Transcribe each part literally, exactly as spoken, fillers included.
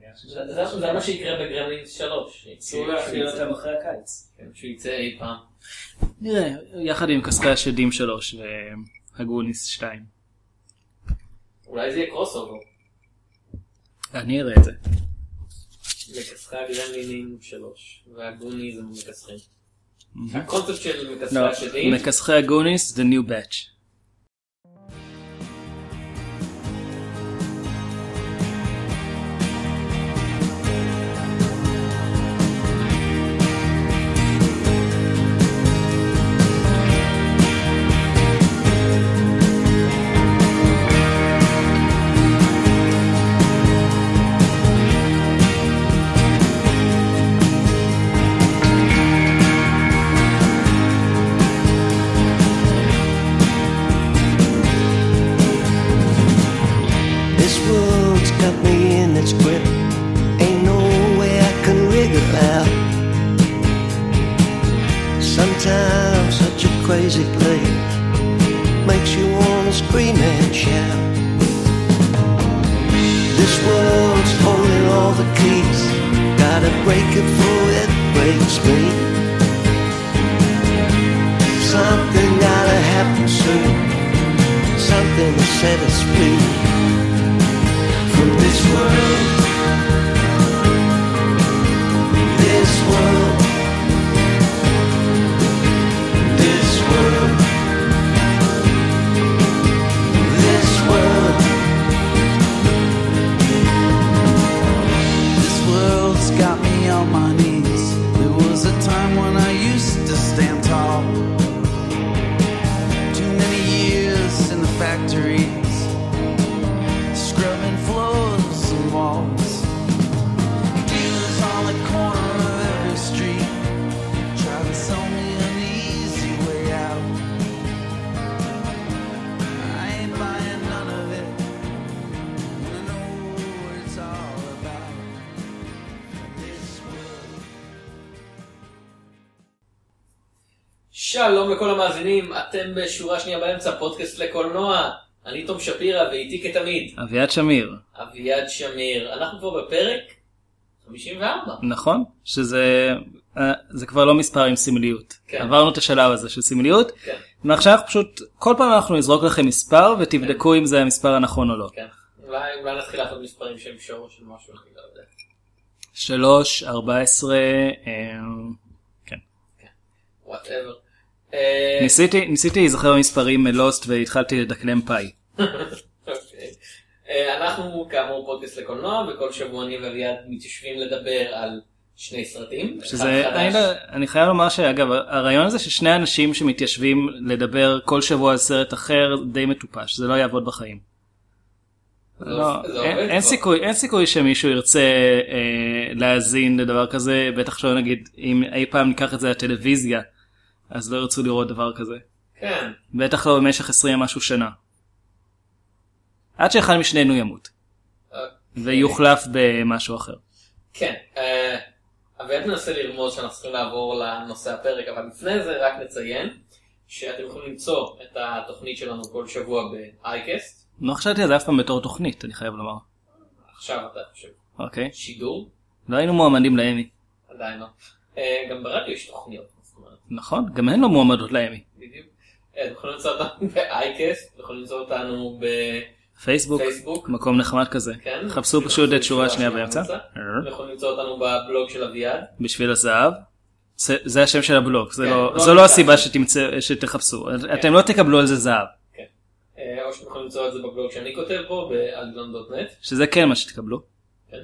זה מה שיקרה בגרמלינס שלוש. אסור להכיל אותם אחרי הקיץ. שהוא יצא אי פעם. נראה, יחד עם כסחי השדים שלוש והגוניס שתיים. אולי זה יהיה קרוס אובר. אני אראה את זה. מכסחי הגרמלינים שלוש, והגוני זה מכסחים. הקונספט של מכסחי לא, השדים. מכסחי הגוניס, the new batch. שלום לכל המאזינים, אתם בשורה שנייה באמצע, פודקאסט לקולנוע. אני תום שפירא ואיתי כתמיד אביעד שמיר. אביעד שמיר. אנחנו כבר בפרק חמישים וארבע. נכון, שזה זה כבר לא מספר עם סמליות. כן. עברנו את השלב הזה של סמליות. כן. ועכשיו פשוט כל פעם אנחנו נזרוק לכם מספר ותבדקו כן. אם זה המספר הנכון או לא. כן. אולי, אולי נתחיל לעשות מספרים שהם שור של משהו. שלוש, ארבע עשרה, כן. כן. whatever. ניסיתי, ניסיתי להיזכר במספרים מלוסט והתחלתי לדקלם פאי. אנחנו כאמור פודקאסט לקולנוע, וכל שבוע אני ואביעד מתיישבים לדבר על שני סרטים. שזה, אני חייב לומר שאגב, הרעיון הזה ששני אנשים שמתיישבים לדבר כל שבוע על סרט אחר די מטופש, זה לא יעבוד בחיים. אין סיכוי, אין סיכוי שמישהו ירצה להאזין לדבר כזה, בטח שלא נגיד, אם אי פעם ניקח את זה לטלוויזיה, אז לא ירצו לראות דבר כזה. כן. בטח לא במשך עשרים משהו שנה. עד שאחד משנינו ימות. ויוחלף במשהו אחר. כן. אביעד ננסה לרמוז שאנחנו צריכים לעבור לנושא הפרק, אבל לפני זה רק נציין שאתם יכולים למצוא את התוכנית שלנו כל שבוע ב-iCast. לא חשבתי על זה אף פעם בתור תוכנית, אני חייב לומר. עכשיו אתה חושב. אוקיי. שידור. לא היינו מועמדים לאמי. עדיין לא. גם ברדיו יש תוכניות. נכון, גם הן לא מועמדות לאמי. בדיוק. אתם יכולים למצוא אותנו ב-iCast, אתם יכולים למצוא אותנו בפייסבוק, מקום נחמד כזה. חפשו פשוט את שורה שנייה באמצע. אתם יכולים למצוא אותנו בבלוג של אביעד. בשביל הזהב. זה השם של הבלוג, זו לא הסיבה שתחפשו. אתם לא תקבלו על זה זהב. או שאתם יכולים למצוא את זה בבלוג שאני כותב פה, ב-אלגלון דוט נט. שזה כן מה שתקבלו. כן.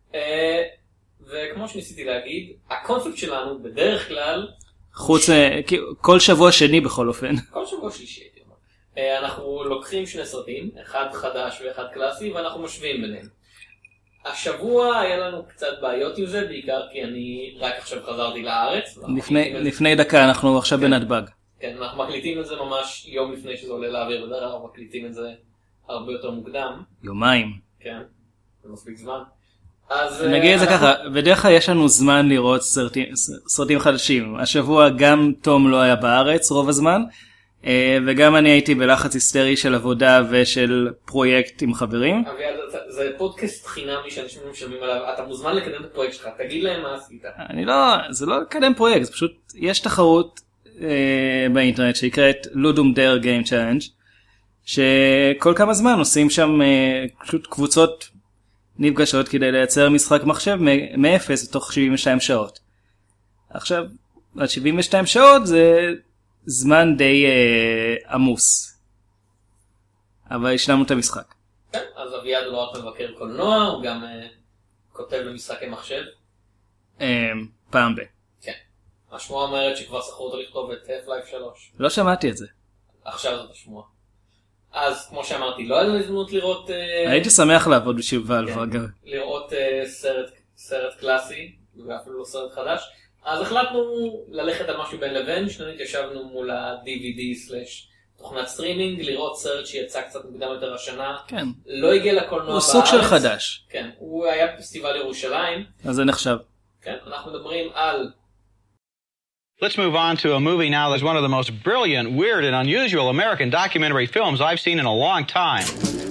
וכמו שניסיתי להגיד, הקונספט שלנו בדרך כלל חוץ, כל שבוע שני בכל אופן. כל שבוע שלישי. אנחנו לוקחים שני סרטים, אחד חדש ואחד קלאסי, ואנחנו משווים ביניהם. השבוע היה לנו קצת בעיות עם זה, בעיקר כי אני רק עכשיו חזרתי לארץ. לפני דקה, אנחנו עכשיו בנתב"ג. כן, אנחנו מקליטים את זה ממש יום לפני שזה עולה לאוויר, בדרך כלל אנחנו מקליטים את זה הרבה יותר מוקדם. יומיים. כן, זה מספיק זמן. נגיד את זה ככה, בדרך כלל יש לנו זמן לראות סרטים, סרטים חדשים. השבוע גם תום לא היה בארץ רוב הזמן, וגם אני הייתי בלחץ היסטרי של עבודה ושל פרויקט עם חברים. זה פודקאסט חינמי שאנשים משלמים עליו, אתה מוזמן לקדם את הפרויקט שלך, תגיד להם מה עשית. אני לא, זה לא לקדם פרויקט, זה פשוט, יש תחרות אה, באינטרנט שנקראת לודום דייר גיים צ'אלנג' שכל כמה זמן עושים שם אה, פשוט קבוצות נפגשות כדי לייצר משחק מחשב מאפס בתוך שבעים ושתיים שעות. עכשיו, עד שבעים ושתיים שעות זה זמן די אה, עמוס. אבל השלמנו את המשחק. כן, אז אביעד הוא לא רק מבקר קולנוע, הוא גם אה, כותב במשחקי מחשב. אה, פעם ב. כן. השמועה אומרת שכבר שכרו אותו לכתוב את Half-Life שלוש. לא שמעתי את זה. עכשיו זאת השמועה. אז כמו שאמרתי, לא היה לנו הזדמנות לראות... אה, הייתי שמח לעבוד בשביל ואלב, כן, אגב. לראות אה, סרט, סרט קלאסי, ואפילו לא סרט חדש. אז החלטנו ללכת על משהו בין לבין, שנית ישבנו מול ה-די וי די סלש תוכנת סטרימינג, לראות סרט שיצא קצת מוקדם יותר השנה. כן. לא הגיע לקולנוע בארץ. הוא סוג של חדש. כן, הוא היה בפסטיבל ירושלים. אז זה נחשב. כן, אנחנו מדברים על... Let's move on to a movie now that's one of the most brilliant, weird, and unusual American documentary films I've seen in a long time.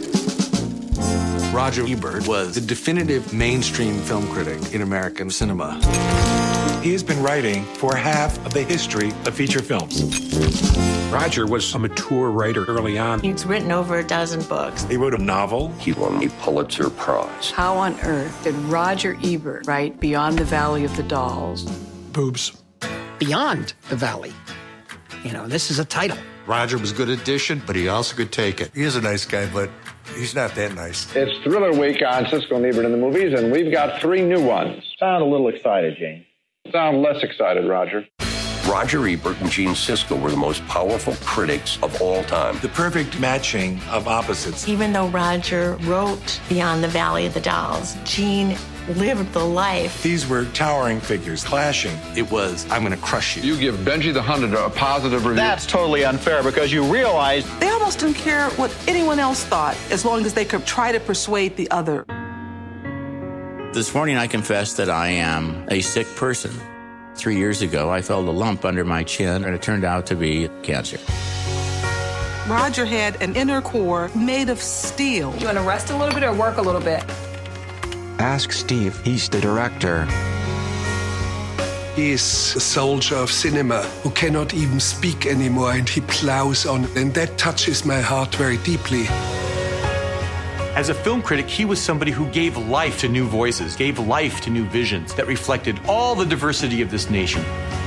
Roger Ebert was the definitive mainstream film critic in American cinema. He has been writing for half of the history of feature films. Roger was a mature writer early on. He's written over a dozen books. He wrote a novel. He won a Pulitzer Prize. How on earth did Roger Ebert write Beyond the Valley of the Dolls? Boobs. Beyond the Valley. You know, this is a title. Roger was a good addition, but he also could take it. He is a nice guy, but he's not that nice. It's Thriller Week on Siskel and Ebert in the movies, and we've got three new ones. Sound a little excited, Gene. Sound less excited, Roger. Roger Ebert and Gene Siskel were the most powerful critics of all time. The perfect matching of opposites. Even though Roger wrote Beyond the Valley of the Dolls, Gene lived the life. These were towering figures clashing. It was, I'm going to crush you. You give Benji the Hunter a positive review. That's totally unfair because you realize They almost didn't care what anyone else thought as long as they could try to persuade the other. This morning I confess that I am a sick person. Three years ago I felt a lump under my chin and it turned out to be cancer. Roger had an inner core made of steel. You want to rest a little bit or work a little bit? Ask Steve, he's the director. He is a soldier of cinema who cannot even speak anymore, and he plows on, and that touches my heart very deeply. As a film critic, he was somebody who gave life to new voices, gave life to new visions that reflected all the diversity of this nation.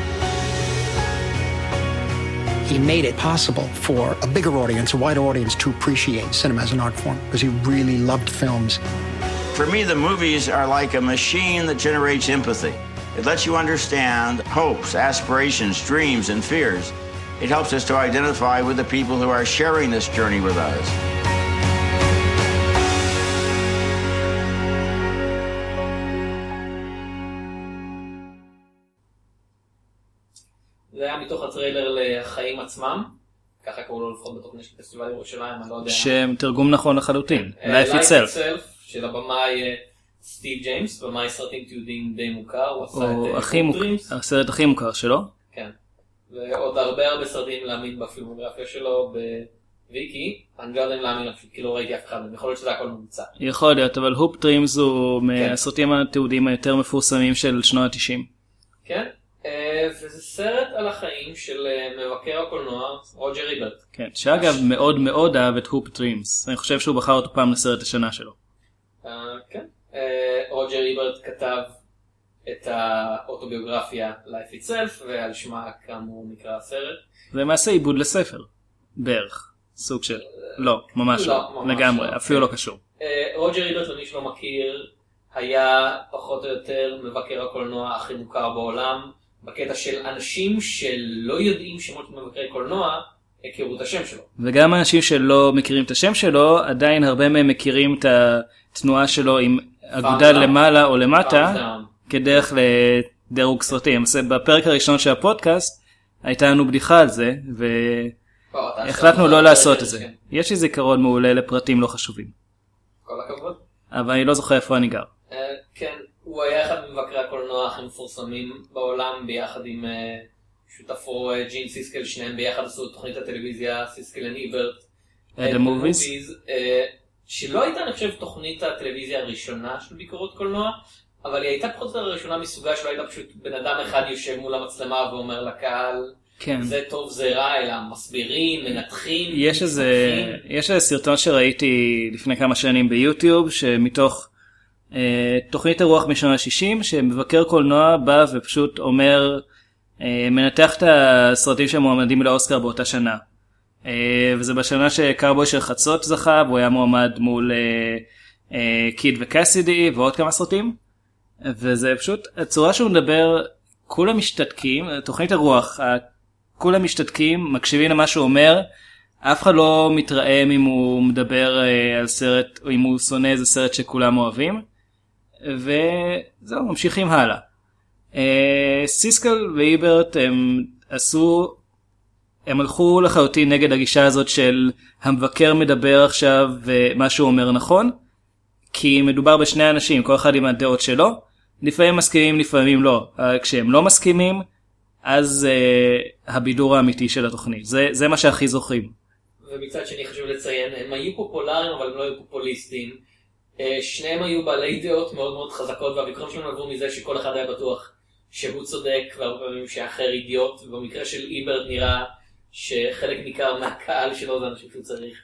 He made it possible for a bigger audience, a wider audience, to appreciate cinema as an art form because he really loved films. For me, the movies are like a machine that generates empathy. It lets you understand hopes, aspirations, dreams, and fears. It helps us to identify with the people who are sharing this journey with us. זה היה מתוך הטריילר לחיים עצמם, ככה קראו לו לפחות בתוכנית של פסטיבל ירושלים, אני לא יודע. שם תרגום נכון לחלוטין, Life Itself. של הבמאי סטיב ג'יימס, במאי סרטים תיעודיים די מוכר, הוא עשה את דרימס. הסרט הכי מוכר שלו. כן, ועוד הרבה הרבה סרטים להאמין בפילמוגרפיה שלו בוויקי, אני לא יודע אם להאמין, כי לא ראיתי אף אחד, יכול להיות שזה הכל מומצא. יכול להיות, אבל הופ דרימס הוא מהסרטים התיעודיים היותר מפורסמים של שנות ה-תשעים. כן. וזה סרט על החיים של מבקר הקולנוע רוג'ר איברט. כן, שאגב מאוד מאוד אהב את הופ דרימס. אני חושב שהוא בחר אותו פעם לסרט השנה שלו. כן. רוג'ר איברט כתב את האוטוביוגרפיה Life Itself, ועל שמה כאמור נקרא הסרט. זה מעשה עיבוד לספר. בערך. סוג של... לא, ממש לא. לגמרי, אפילו לא קשור. רוג'ר איברט, למי שלא מכיר, היה פחות או יותר מבקר הקולנוע הכי מוכר בעולם, בקטע של אנשים שלא יודעים שמות מבקרי קולנוע, הכירו את השם שלו. וגם אנשים שלא מכירים את השם שלו, עדיין הרבה מהם מכירים את התנועה שלו עם אגודה למעלה או למטה, כדרך לדירוג סרטים. בפרק הראשון של הפודקאסט, הייתה לנו בדיחה על זה, והחלטנו לא לעשות את זה. יש לי זיכרון מעולה לפרטים לא חשובים. כל הכבוד. אבל אני לא זוכר איפה אני גר. כן, הוא היה אחד ממבקרי הקולנוע הכי מפורסמים בעולם, ביחד עם שותפו ג'ין סיסקל, שניהם ביחד עשו את תוכנית הטלוויזיה סיסקל and Ebert. The Movies. שלא הייתה, אני חושב, תוכנית הטלוויזיה הראשונה של ביקורות קולנוע, אבל היא הייתה פחות או יותר הראשונה מסוגה שלא הייתה פשוט בן אדם אחד יושב מול המצלמה ואומר לקהל, כן. זה טוב זה רע, אלא מסבירים, מנתחים. יש איזה, יש איזה סרטון שראיתי לפני כמה שנים ביוטיוב, שמתוך אה, תוכנית הרוח משנות ה-שישים, שמבקר קולנוע בא ופשוט אומר, אה, מנתח את הסרטים שמועמדים לאוסקר באותה שנה. אה, וזה בשנה שקאובוי של חצות זכה, והוא היה מועמד מול אה, אה, קיד וקאסידי ועוד כמה סרטים. וזה פשוט, הצורה שהוא מדבר, כולם משתתקים, תוכנית הרוח, כולם משתתקים, מקשיבים למה שהוא אומר, אף אחד לא מתרעם אם הוא מדבר על סרט, או אם הוא שונא איזה סרט שכולם אוהבים, וזהו, ממשיכים הלאה. סיסקל ואיברט הם עשו, הם הלכו לחלוטין נגד הגישה הזאת של המבקר מדבר עכשיו ומה שהוא אומר נכון, כי מדובר בשני אנשים, כל אחד עם הדעות שלו, לפעמים מסכימים, לפעמים לא. כשהם לא מסכימים, אז uh, הבידור האמיתי של התוכנית. זה, זה מה שהכי זוכרים. ומצד שני חשוב לציין, הם היו פופולריים, אבל הם לא היו פופוליסטים. Uh, שניהם היו בעלי דעות מאוד מאוד חזקות, והביקורים שלהם עברו מזה שכל אחד היה בטוח שהוא צודק, והרבה פעמים שאחר אידיוט, ובמקרה של איברט נראה שחלק ניכר מהקהל שלו זה אנשים שהוא צריך.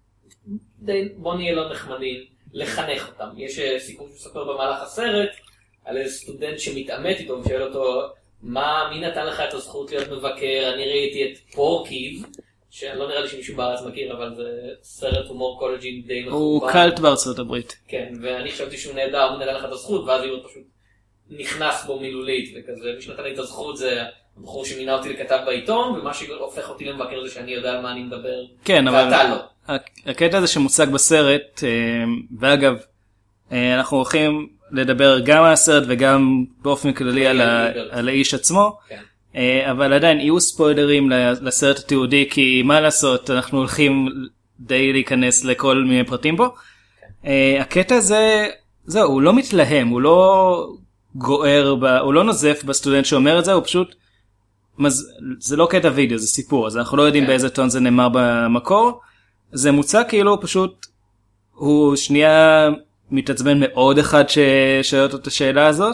די, בוא נהיה לא נחמדים, לחנך אותם. יש uh, סיפור שספר במהלך הסרט, על איזה סטודנט שמתעמת איתו ושואל אותו, מה, מי נתן לך את הזכות להיות מבקר? אני ראיתי את פורקיב, שלא נראה לי שמישהו בארץ מכיר, אבל זה סרט הומור קולג'י די מחובר. הוא קלט בארצות הברית. כן, ואני חשבתי שהוא נהדר, הוא נתן לך את הזכות, ואז הוא פשוט נכנס בו מילולית, וכזה, מי שנתן לי את הזכות זה הבחור שמינה אותי לכתב בעיתון, ומה שהופך אותי למבקר זה שאני יודע על מה אני מדבר, כן, ואתה אבל לא. הקטע הזה שמוצג בסרט, ואגב, אנחנו הולכים לדבר גם על הסרט וגם באופן כללי על, ה... על האיש עצמו, כן. אבל עדיין יהיו ספוילרים לסרט התיעודי, כי מה לעשות, אנחנו הולכים די להיכנס לכל מיני פרטים בו. כן. הקטע הזה, זהו, הוא לא מתלהם, הוא לא גוער, ב... הוא לא נוזף בסטודנט שאומר את זה, הוא פשוט, מז... זה לא קטע וידאו, זה סיפור, אז אנחנו לא יודעים כן. באיזה טון זה נאמר במקור, זה מוצא כאילו פשוט, הוא שנייה מתעצבן מאוד אחד ששואל אותו את השאלה הזאת,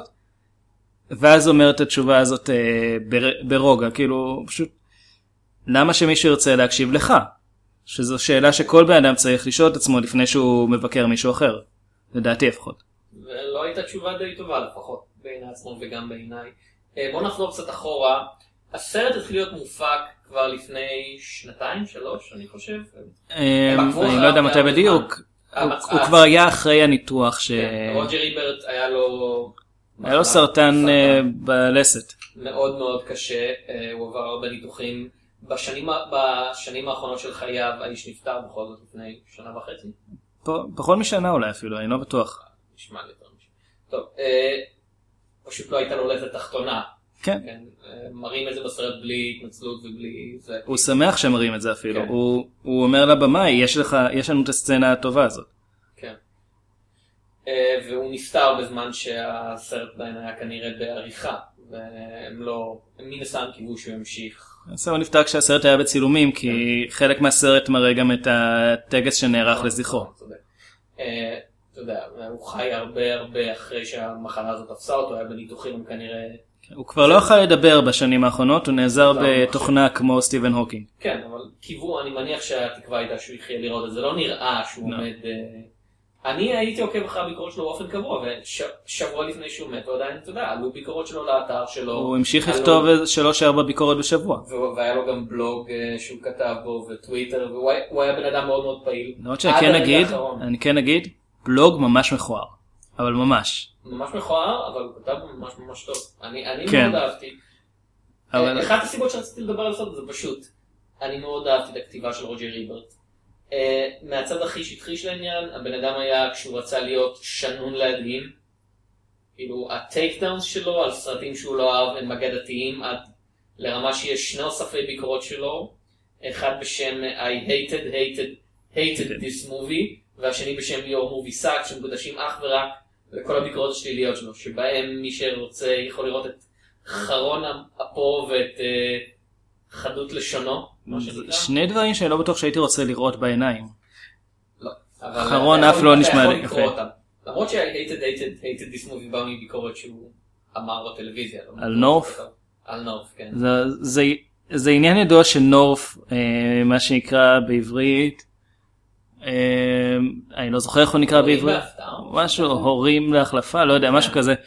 ואז אומר את התשובה הזאת אה, בר, ברוגע, כאילו פשוט, למה שמישהו ירצה להקשיב לך? שזו שאלה שכל בן אדם צריך לשאול את עצמו לפני שהוא מבקר מישהו אחר, לדעתי לפחות. ולא הייתה תשובה די טובה לפחות, בעיני עצמו וגם בעיניי. אה, בוא נחזור קצת אחורה, הסרט התחיל להיות מופק כבר לפני שנתיים, שלוש, אני חושב. אה, אני לא יודע מתי בדיוק. הוא כבר היה אחרי הניתוח ש... רוג'ר איברט היה לו... היה לו סרטן בלסת. מאוד מאוד קשה, הוא עבר הרבה ניתוחים. בשנים האחרונות של חייו, האיש נפטר בכל זאת לפני שנה וחצי. פחות משנה אולי אפילו, אני לא בטוח. נשמע לי יותר משנה. טוב, פשוט לא הייתה לו לסת תחתונה. כן. מראים את זה בסרט בלי התנצלות ובלי... הוא שמח שמראים את זה אפילו. הוא אומר לבמאי, יש לנו את הסצנה הטובה הזאת. כן. והוא נפטר בזמן שהסרט בהם היה כנראה בעריכה. והם לא... הם מן הסתם קיוו שהוא המשיך. הוא נפטר כשהסרט היה בצילומים, כי חלק מהסרט מראה גם את הטקס שנערך לזכרו. אתה יודע, הוא חי הרבה הרבה אחרי שהמחלה הזאת תפסה אותו, היה בניתוחים כנראה... הוא כבר לא יכול לדבר בשנים האחרונות, הוא נעזר בתוכנה כמו סטיבן הוקינג. כן, אבל קיוו, אני מניח שהתקווה הייתה שהוא יחיה לראות את זה, לא נראה שהוא עומד... אני הייתי עוקב אחרי הביקורות שלו באופן קבוע, ושבוע לפני שהוא מת, ועדיין, אתה יודע, עלו ביקורות שלו לאתר שלו. הוא המשיך לכתוב שלוש ארבע ביקורות בשבוע. והיה לו גם בלוג שהוא כתב בו, וטוויטר, והוא היה בן אדם מאוד מאוד פעיל. למרות שאני כן אגיד, בלוג ממש מכוער, אבל ממש. ממש מכוער, אבל הוא כתב ממש ממש טוב. אני מאוד אהבתי. אחת הסיבות שרציתי לדבר על זה זה פשוט, אני מאוד אהבתי את הכתיבה של רוג'ר איברט. מהצד הכי שטחי של העניין, הבן אדם היה, כשהוא רצה להיות שנון להדהים, כאילו הטייק דאונס שלו על סרטים שהוא לא אהב הם אגדתיים, עד לרמה שיש שני אוספי ביקורות שלו, אחד בשם I hated hated hated this movie, והשני בשם your movie sucked, שמקודשים אך ורק לכל הביקורות השליליות שלו, שבהם מי שרוצה יכול לראות את חרון אפו ואת חדות לשונו. שני דברים שאני לא בטוח שהייתי רוצה לראות בעיניים. לא, אחרון אף לא נשמע לי יפה. למרות ש-hated hated hated this movie בא מביקורת שהוא אמר בטלוויזיה. על נורף? על נורף, כן. זה עניין ידוע של נורף, מה שנקרא בעברית, אני לא זוכר איך הוא נקרא בעברית, משהו, הורים להחלפה, לא יודע, משהו כזה.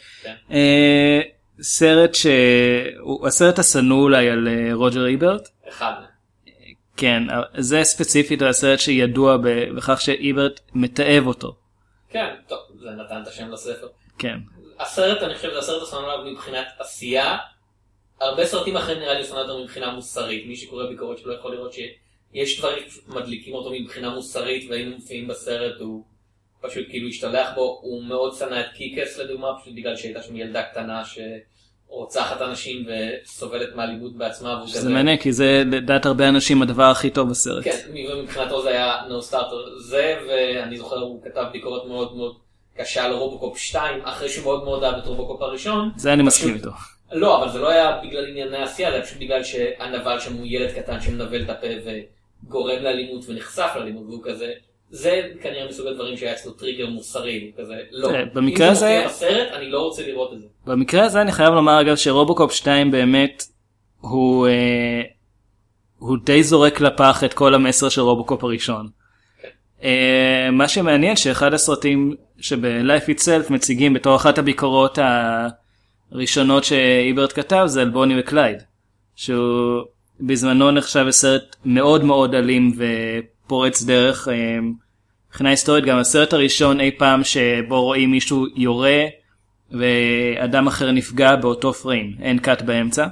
סרט שהוא הסרט הסנוע אולי על רוג'ר איברט. אחד. כן, זה ספציפית הסרט שידוע בכך שאיברט מתאהב אותו. כן, טוב, זה נתן את השם לספר. כן. הסרט, אני חושב, זה הסרט הסנוע מבחינת עשייה. הרבה סרטים אחרים נראה לי סנוע יותר מבחינה מוסרית. מי שקורא ביקורת שלא יכול לראות שיש דברים מדליקים אותו מבחינה מוסרית, והיינו מופיעים בסרט, הוא פשוט כאילו השתלח בו. הוא מאוד שנא את קיקס לדוגמה, פשוט בגלל שהייתה שם ילדה קטנה שרוצחת אנשים וסובלת מאלימות בעצמה. זה מעניין, כי זה לדעת הרבה אנשים הדבר הכי טוב בסרט. כן, ומבחינתו זה היה no starter זה, ואני זוכר הוא כתב ביקורת מאוד מאוד קשה על רובוקופ שתיים, אחרי שהוא מאוד מאוד אהב את רובוקופ הראשון. זה אני מסכים איתו. לא, אבל זה לא היה בגלל ענייני עשייה, זה היה פשוט בגלל שהנבל שם הוא ילד קטן שמנבל את הפה וגורם לאלימות ונחשף לאלימות, והוא כזה, זה כנראה מסוג הדברים שהיה אצלו טריגר מוסרי, כזה, לא. אם זה מופיע בסרט, אני לא רוצה לראות את זה. במקרה הזה אני חייב לומר אגב שרובוקופ שתיים באמת הוא, אה, הוא די זורק לפח את כל המסר של רובוקופ הראשון. אה, מה שמעניין שאחד הסרטים שב-Life Itself מציגים בתור אחת הביקורות הראשונות שאיברט כתב זה על בוני וקלייד, שהוא בזמנו נחשב בסרט מאוד מאוד אלים ופורץ דרך. מבחינה היסטורית גם הסרט הראשון אי פעם שבו רואים מישהו יורה ואדם אחר נפגע באותו פריים, אין קאט באמצע.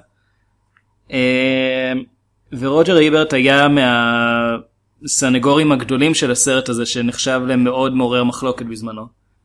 ורוג'ר איברט היה מהסנגורים הגדולים של הסרט הזה שנחשב למאוד מעורר מחלוקת בזמנו.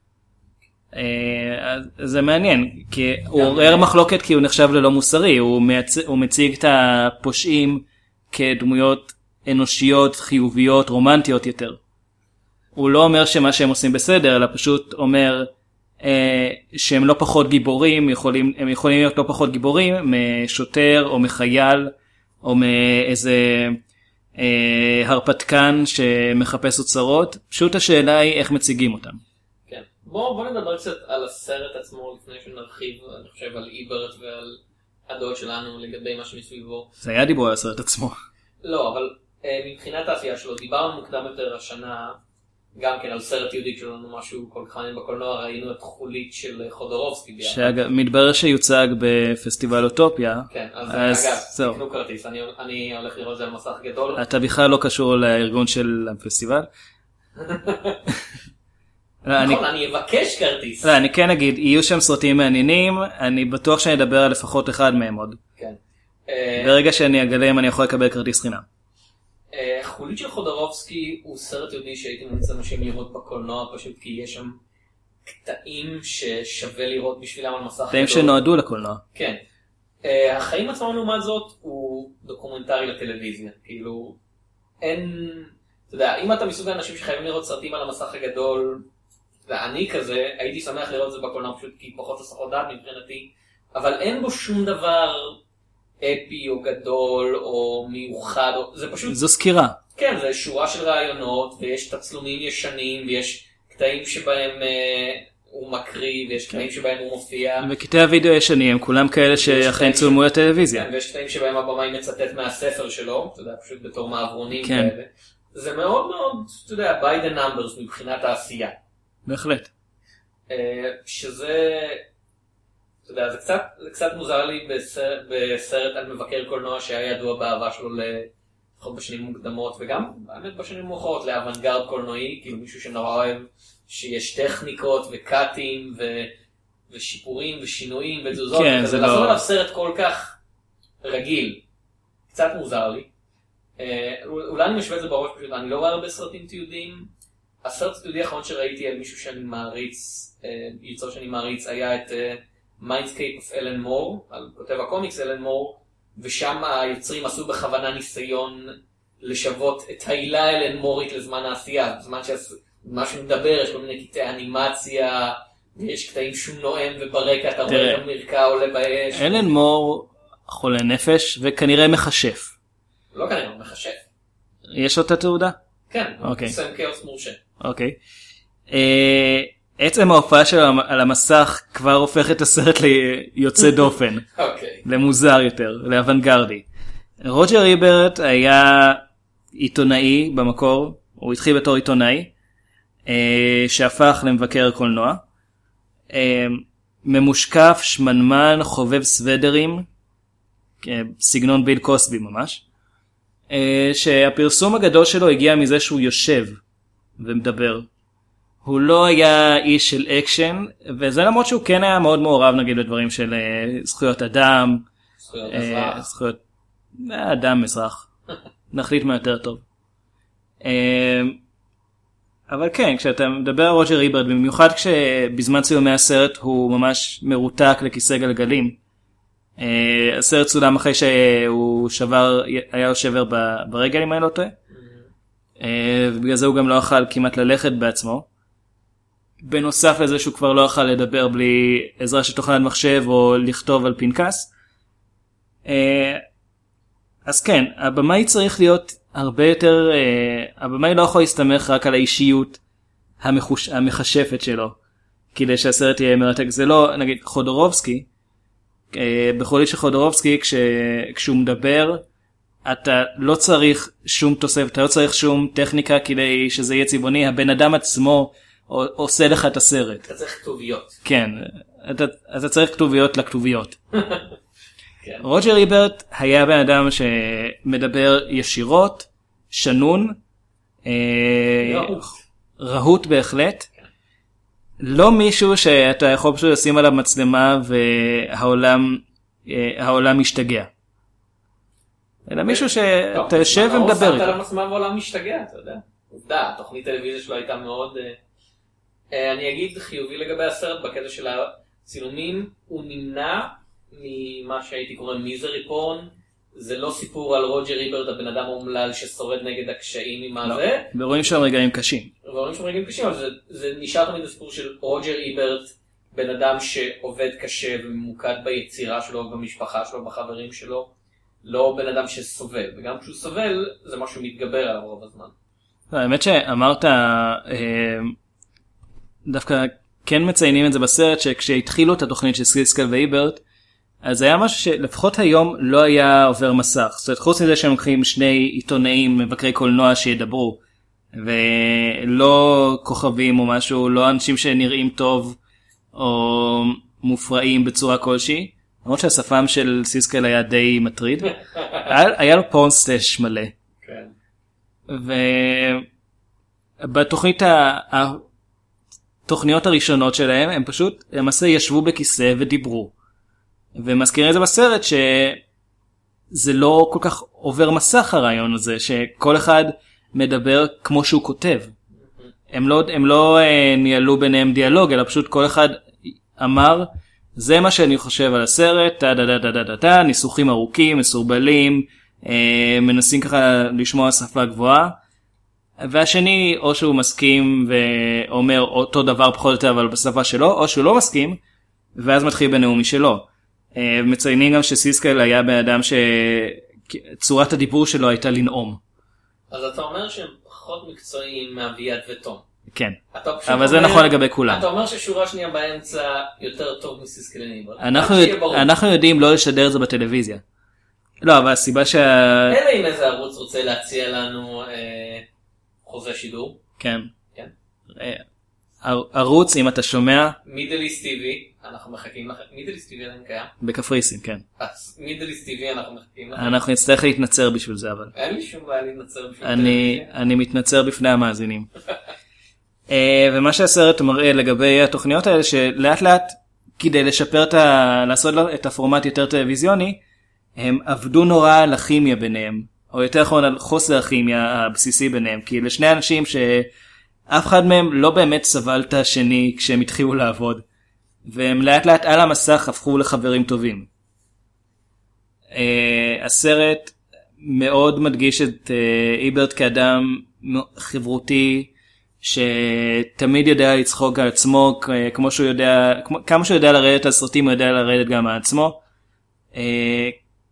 זה מעניין, כי הוא עורר מחלוקת כי הוא נחשב ללא מוסרי, הוא, מייצ... הוא מציג את הפושעים כדמויות אנושיות, חיוביות, רומנטיות יותר. הוא לא אומר שמה שהם עושים בסדר, אלא פשוט אומר אה, שהם לא פחות גיבורים, יכולים, הם יכולים להיות לא פחות גיבורים משוטר או מחייל או מאיזה אה, הרפתקן שמחפש אוצרות. פשוט השאלה היא איך מציגים אותם. בואו בוא נדבר קצת על הסרט עצמו לפני שנרחיב, אני חושב, על איברט ועל הדעות שלנו לגבי מה שמסביבו. זה היה דיבור על הסרט עצמו. לא, אבל אה, מבחינת העשייה שלו, דיברנו מוקדם יותר השנה גם כן על סרט יהודי שלנו משהו כל כך מעניין בקולנוע, ראינו את חולית של חודורובסקי ביחד. שאגב, מתברר שיוצג בפסטיבל אוטופיה. כן, אז, אז אגב, תקנו כרטיס, אני, אני הולך לראות זה על מסך גדול. אתה בכלל לא קשור לארגון של הפסטיבל? נכון, אני אבקש כרטיס. לא, אני כן אגיד, יהיו שם סרטים מעניינים, אני בטוח שאני אדבר על לפחות אחד מהם עוד. כן. ברגע שאני אגלם אני יכול לקבל כרטיס חינם. חולית של חודורובסקי הוא סרט יהודי שהייתי ממליץ אנשים לראות בקולנוע, פשוט כי יש שם קטעים ששווה לראות בשבילם על מסך גדול. קטעים שנועדו לקולנוע. כן. החיים עצמם לעומת זאת הוא דוקומנטרי לטלוויזיה. כאילו, אין... אתה יודע, אם אתה מסוג האנשים שחייבים לראות סרטים על המסך הגדול, ואני כזה, הייתי שמח לראות את זה בקולנוע פשוט כי פחות הסחות דעת מבחינתי, אבל אין בו שום דבר אפי או גדול או מיוחד, או... זה פשוט... זו סקירה. כן, זה שורה של רעיונות, ויש תצלומים ישנים, ויש קטעים שבהם אה, הוא מקריא, ויש קטעים כן. שבהם הוא מופיע. וקטעי הוידאו ישנים, כולם כאלה שאכן צולמו לטלוויזיה. כן, ויש קטעים שבהם הבמאי מצטט מהספר שלו, אתה יודע, פשוט בתור מעברונים כן. כאלה. זה מאוד מאוד, אתה יודע, by the numbers מבחינת העשייה. בהחלט. שזה, אתה יודע, זה קצת, זה קצת מוזר לי בסרט, בסרט על מבקר קולנוע שהיה ידוע באהבה שלו לפחות בשנים מוקדמות, וגם באמת בשנים מאוחרות לאוונגרד קולנועי, כאילו מישהו שנורא אוהב שיש טכניקות וקאטים ו, ושיפורים ושינויים ותזוזות, כן, וכזה, לא... לעשות עליו סרט כל כך רגיל, קצת מוזר לי. אולי אני משווה את זה בראש, פשוט אני לא רואה הרבה סרטים תיעודיים. הסרט התיעודי האחרון שראיתי על מישהו שאני מעריץ, יצור שאני מעריץ, היה את Mindscape of אלן מור, על כותב הקומיקס אלן מור, ושם היוצרים עשו בכוונה ניסיון לשוות את העילה אלן מורית לזמן העשייה, בזמן שמשהו מדבר, יש כל מיני קטעי אנימציה, יש קטעים שהוא נואם וברקע אתה רואה את המרקע עולה באש. אלן מור חולה נפש וכנראה מחשף. לא כנראה, הוא מחשף. יש לו את התעודה? כן, הוא קוסם כאוס מורשה. אוקיי. עצם ההופעה שלו על המסך כבר הופך את הסרט ליוצא דופן. אוקיי. למוזר יותר, לאוונגרדי. רוג'ר איברט היה עיתונאי במקור, הוא התחיל בתור עיתונאי, שהפך למבקר קולנוע. ממושקף, שמנמן, חובב סוודרים, סגנון ביל קוסבי ממש. שהפרסום הגדול שלו הגיע מזה שהוא יושב ומדבר. הוא לא היה איש של אקשן, וזה למרות שהוא כן היה מאוד מעורב נגיד בדברים של זכויות אדם, זכויות אזרח. זכויות אדם אזרח. נחליט מה יותר טוב. אבל כן, כשאתה מדבר על רוג'ר איברט, במיוחד כשבזמן צילומי הסרט הוא ממש מרותק לכיסא גלגלים, הסרט צולם אחרי שהוא שבר, היה לו שבר ברגל אם אני לא טועה, ובגלל זה הוא גם לא אכל כמעט ללכת בעצמו. בנוסף לזה שהוא כבר לא יוכל לדבר בלי עזרה של תוכנת מחשב או לכתוב על פנקס. אז כן, הבמאי צריך להיות הרבה יותר, הבמאי לא יכול להסתמך רק על האישיות המחוש, המחשפת שלו, כדי שהסרט יהיה מרתק. זה לא, נגיד, חודורובסקי, בחולית של חודורובסקי, כש, כשהוא מדבר, אתה לא צריך שום תוספת, אתה לא צריך שום טכניקה כדי שזה יהיה צבעוני, הבן אדם עצמו עושה לך את הסרט. אתה צריך כתוביות. כן, אתה, אתה צריך כתוביות לכתוביות. כן. רוג'ר איברט היה בן אדם שמדבר ישירות, שנון, רהוט, רהוט בהחלט. כן. לא מישהו שאתה יכול פשוט לשים עליו מצלמה והעולם העולם משתגע. אלא מישהו שאתה יושב ומדבר איתו. לא, שמת על המצלמה והעולם משתגע, אתה יודע. עובדה, התוכנית טלוויזיה שלו הייתה מאוד... אני אגיד חיובי לגבי הסרט בקטע של הצילומים, הוא נמנע ממה שהייתי קורא מיזרי פורן. זה לא סיפור על רוג'ר איברט, הבן אדם אומלל ששורד נגד הקשיים עם הזה. ורואים שם רגעים קשים. ורואים שם רגעים קשים, אבל זה, זה נשאר תמיד הסיפור של רוג'ר איברט, בן אדם שעובד קשה וממוקד ביצירה שלו, במשפחה שלו, בחברים שלו. לא בן אדם שסובל, וגם כשהוא סובל, זה משהו מתגבר עליו רוב הזמן. האמת שאמרת, דווקא כן מציינים את זה בסרט, שכשהתחילו את התוכנית של סיסקל ואיברט, אז היה משהו שלפחות היום לא היה עובר מסך. זאת אומרת, חוץ מזה שהם לוקחים שני עיתונאים, מבקרי קולנוע שידברו, ולא כוכבים או משהו, לא אנשים שנראים טוב, או מופרעים בצורה כלשהי, למרות שהשפם של סיסקל היה די מטריד. היה, היה לו פורנסטש מלא. כן. ובתוכנית, התוכניות הראשונות שלהם, הם פשוט למעשה ישבו בכיסא ודיברו. ומזכירים את זה בסרט שזה לא כל כך עובר מסך הרעיון הזה, שכל אחד מדבר כמו שהוא כותב. הם לא, הם לא ניהלו ביניהם דיאלוג, אלא פשוט כל אחד אמר, זה מה שאני חושב על הסרט, דה דה דה דה דה דה, ניסוחים ארוכים, מסורבלים, אה, מנסים ככה לשמוע שפה גבוהה, והשני או שהוא מסכים ואומר אותו דבר פחות או יותר אבל בשפה שלו, או שהוא לא מסכים, ואז מתחיל בנאום משלו. אה, מציינים גם שסיסקל היה בן אדם שצורת הדיבור שלו הייתה לנאום. אז אתה אומר שהם פחות מקצועיים מאביעד ותום. כן, אבל זה נכון לגבי כולם. אתה אומר ששורה שנייה באמצע יותר טוב מסיסקל ואיברט. אנחנו יודעים לא לשדר את זה בטלוויזיה. לא, אבל הסיבה שה... אלא אם איזה ערוץ רוצה להציע לנו חוזה שידור. כן. ערוץ, אם אתה שומע... מידליסט טיווי, אנחנו מחכים לכם. מידליסט טיווי עדיין קיים? בקפריסין, כן. אז מידליסט טיווי אנחנו מחכים לכם. אנחנו נצטרך להתנצר בשביל זה, אבל... אין לי שום בעיה להתנצר בשביל זה. אני מתנצר בפני המאזינים. ומה שהסרט מראה לגבי התוכניות האלה, שלאט לאט, כדי לשפר את ה... לעשות את הפורמט יותר טלוויזיוני, הם עבדו נורא על הכימיה ביניהם, או יותר נכון על חוסר הכימיה הבסיסי ביניהם, כי לשני אנשים שאף אחד מהם לא באמת סבל את השני כשהם התחילו לעבוד, והם לאט לאט על המסך הפכו לחברים טובים. הסרט מאוד מדגיש את איברט כאדם חברותי, שתמיד יודע לצחוק על עצמו, כמו שהוא יודע, כמה שהוא יודע לרדת על סרטים, הוא יודע לרדת גם על עצמו.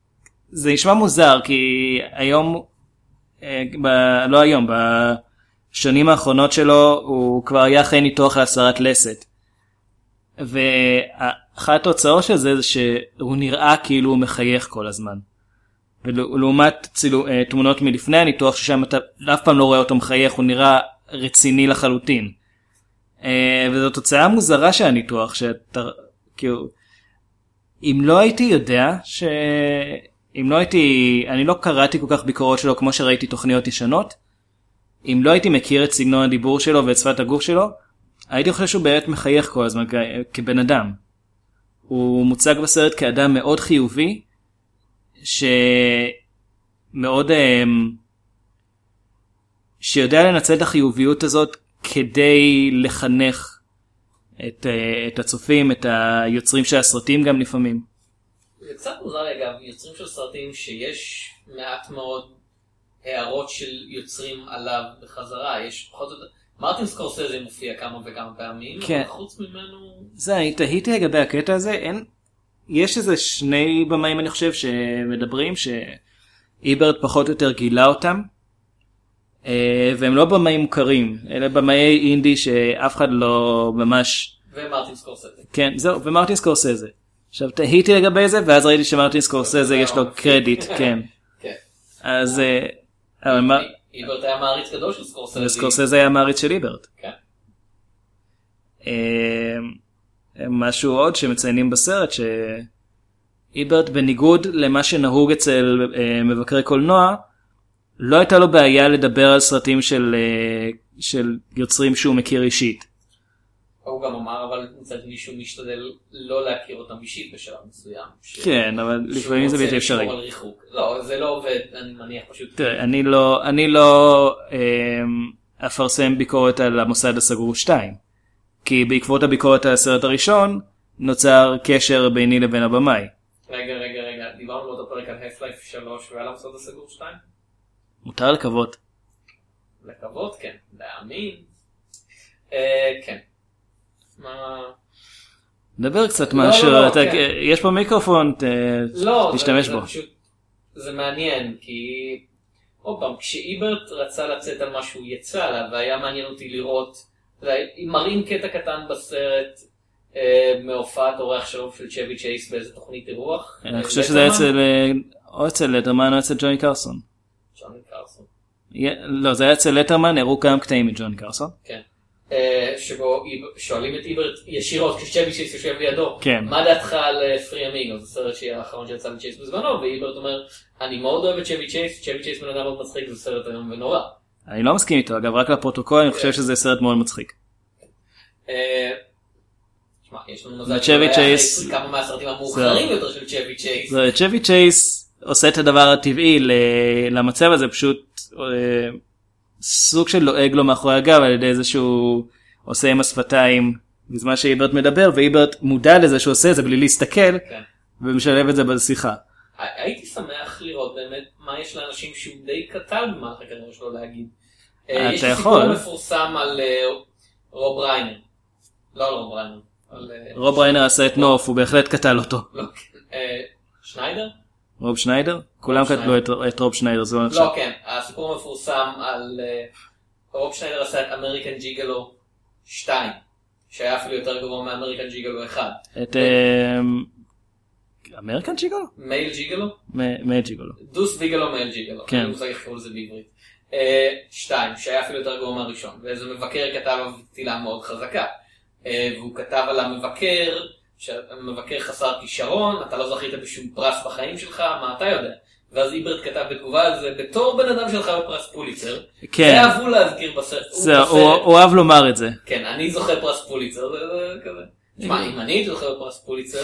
זה נשמע מוזר, כי היום, ב, לא היום, בשנים האחרונות שלו הוא כבר היה אחרי ניתוח להסרת לסת. ואחת התוצאות של זה זה שהוא נראה כאילו הוא מחייך כל הזמן. ולעומת צילו, תמונות מלפני הניתוח ששם אתה אף פעם לא רואה אותו מחייך, הוא נראה רציני לחלוטין. וזו תוצאה מוזרה של הניתוח, שאתה, כאילו, אם לא הייתי יודע ש... אם לא הייתי, אני לא קראתי כל כך ביקורות שלו כמו שראיתי תוכניות ישנות, אם לא הייתי מכיר את סגנון הדיבור שלו ואת שפת הגוף שלו, הייתי חושב שהוא באמת מחייך כל הזמן כ... כבן אדם. הוא מוצג בסרט כאדם מאוד חיובי, שמאוד, שיודע לנצל את החיוביות הזאת כדי לחנך את, את הצופים, את היוצרים של הסרטים גם לפעמים. זה קצת מוזר לי אגב, יוצרים של סרטים שיש מעט מאוד הערות של יוצרים עליו בחזרה, יש פחות או יותר, מרטין סקורסזה מופיע כמה וכמה פעמים, כן. חוץ ממנו... זה, אני תהיתי לגבי הקטע הזה, אין, יש איזה שני במאים אני חושב שמדברים, שאיברט פחות או יותר גילה אותם, והם לא במאים מוכרים, אלה במאי אינדי שאף אחד לא ממש... ומרטין סקורסזה. כן, זהו, ומרטין סקורסזה. עכשיו תהיתי לגבי זה, ואז ראיתי שמרטין סקורסזה יש לו קרדיט, כן. כן. אז... איברט היה מעריץ גדול של סקורסזה. וסקורסזה היה מעריץ של איברט. כן. משהו עוד שמציינים בסרט, שאיברט בניגוד למה שנהוג אצל מבקרי קולנוע, לא הייתה לו בעיה לדבר על סרטים של, של יוצרים שהוא מכיר אישית. הוא גם אמר, אבל מצד מישהו משתדל לא להכיר אותם אישית בשלב מסוים. כן, אבל לפעמים זה בלתי אפשרי. לא, זה לא עובד, אני מניח פשוט. תראה, אני לא, אני לא אה, אפרסם ביקורת על המוסד הסגור שתיים. כי בעקבות הביקורת על הסרט הראשון, נוצר קשר ביני לבין הבמאי. רגע, רגע, רגע, דיברנו באותו פרק על Half-Life שלוש ועל המוסד הסגור שתיים? מותר לקוות. לקוות, כן. להאמין. אה, כן. מה... דבר קצת משהו, לא, לא, אתה, כן. יש פה מיקרופון, ת, לא, תשתמש זה, בו. זה, פשוט, זה מעניין, כי עוד פעם, כשאיברט רצה לצאת על משהו יצא עליו, והיה מעניין אותי לראות, אם מראים קטע קטן בסרט, אה, מהופעת אורח שלום של צ'בי צ'ייס באיזה תוכנית אירוח. אני חושב שזה היה אצל, או אצל לטרמן או אצל ג'וני קרסון. ג'וני קרסון. לא, זה היה אצל לטרמן, הראו כמה קטעים מג'וני קרסון. כן. שבו שואלים את איברט ישירות כשצ'בי צ'ייס יושב לידו, כן. מה דעתך על פרי אמיגו? זה סרט שיהיה האחרון שיצא לצ'ייס בזמנו, ואיברט אומר, אני מאוד אוהב את צ'בי צ'ייס, צ'בי צ'ייס בן אדם מאוד מצחיק, זה סרט היום ונורא. אני לא מסכים איתו, אגב, רק לפרוטוקול, אני חושב שזה סרט מאוד מצחיק. תשמע, יש לנו מזל שהיה אחרי כמה מהסרטים המאוחרים יותר של צ'בי צ'ייס. צ'בי צ'ייס עושה את הדבר הטבעי למצב הזה, פשוט סוג של לועג לו מאחורי הגב על ידי איזה שהוא עושה עם השפתיים בזמן שאיברט מדבר, ואיברט מודע לזה שהוא עושה את זה בלי להסתכל, ומשלב את זה בשיחה. הייתי שמח לראות באמת מה יש לאנשים שהוא די קטל במהלך הקריירה שלו להגיד. יש סיפור מפורסם על רוב ריינר. לא על רוב ריינר. רוב ריינר עשה את נוף, הוא בהחלט קטל אותו. שניידר? רוב שניידר? כולם כתבו את רוב שניידר, זה לא נחשב. לא, כן. הסיפור מפורסם על רוב שניידר עשה את אמריקן ג'יגלו שתיים, שהיה אפילו יותר גבוה מאמריקן ג'יגלו אחד. את אמריקן ג'יגלו? מייל ג'יגלו? מייל ג'יגלו. דוס ביגלו מייל ג'יגלו. כן. אני מושג איך קראו לזה בעברית. שתיים, שהיה אפילו יותר גבוה מהראשון. ואיזה מבקר כתב תילה מאוד חזקה. והוא כתב על המבקר, שהמבקר חסר כישרון, אתה לא זכית בשום פרס בחיים שלך, מה אתה יודע? ואז איברט כתב בתגובה על זה, בתור בן אדם שלך בפרס פוליצר, זה אהבו להזכיר בסרט. הוא אוהב לומר את זה. כן, אני זוכה פרס פוליצר, זה כזה. תשמע, אם אני זוכה בפרס פוליצר,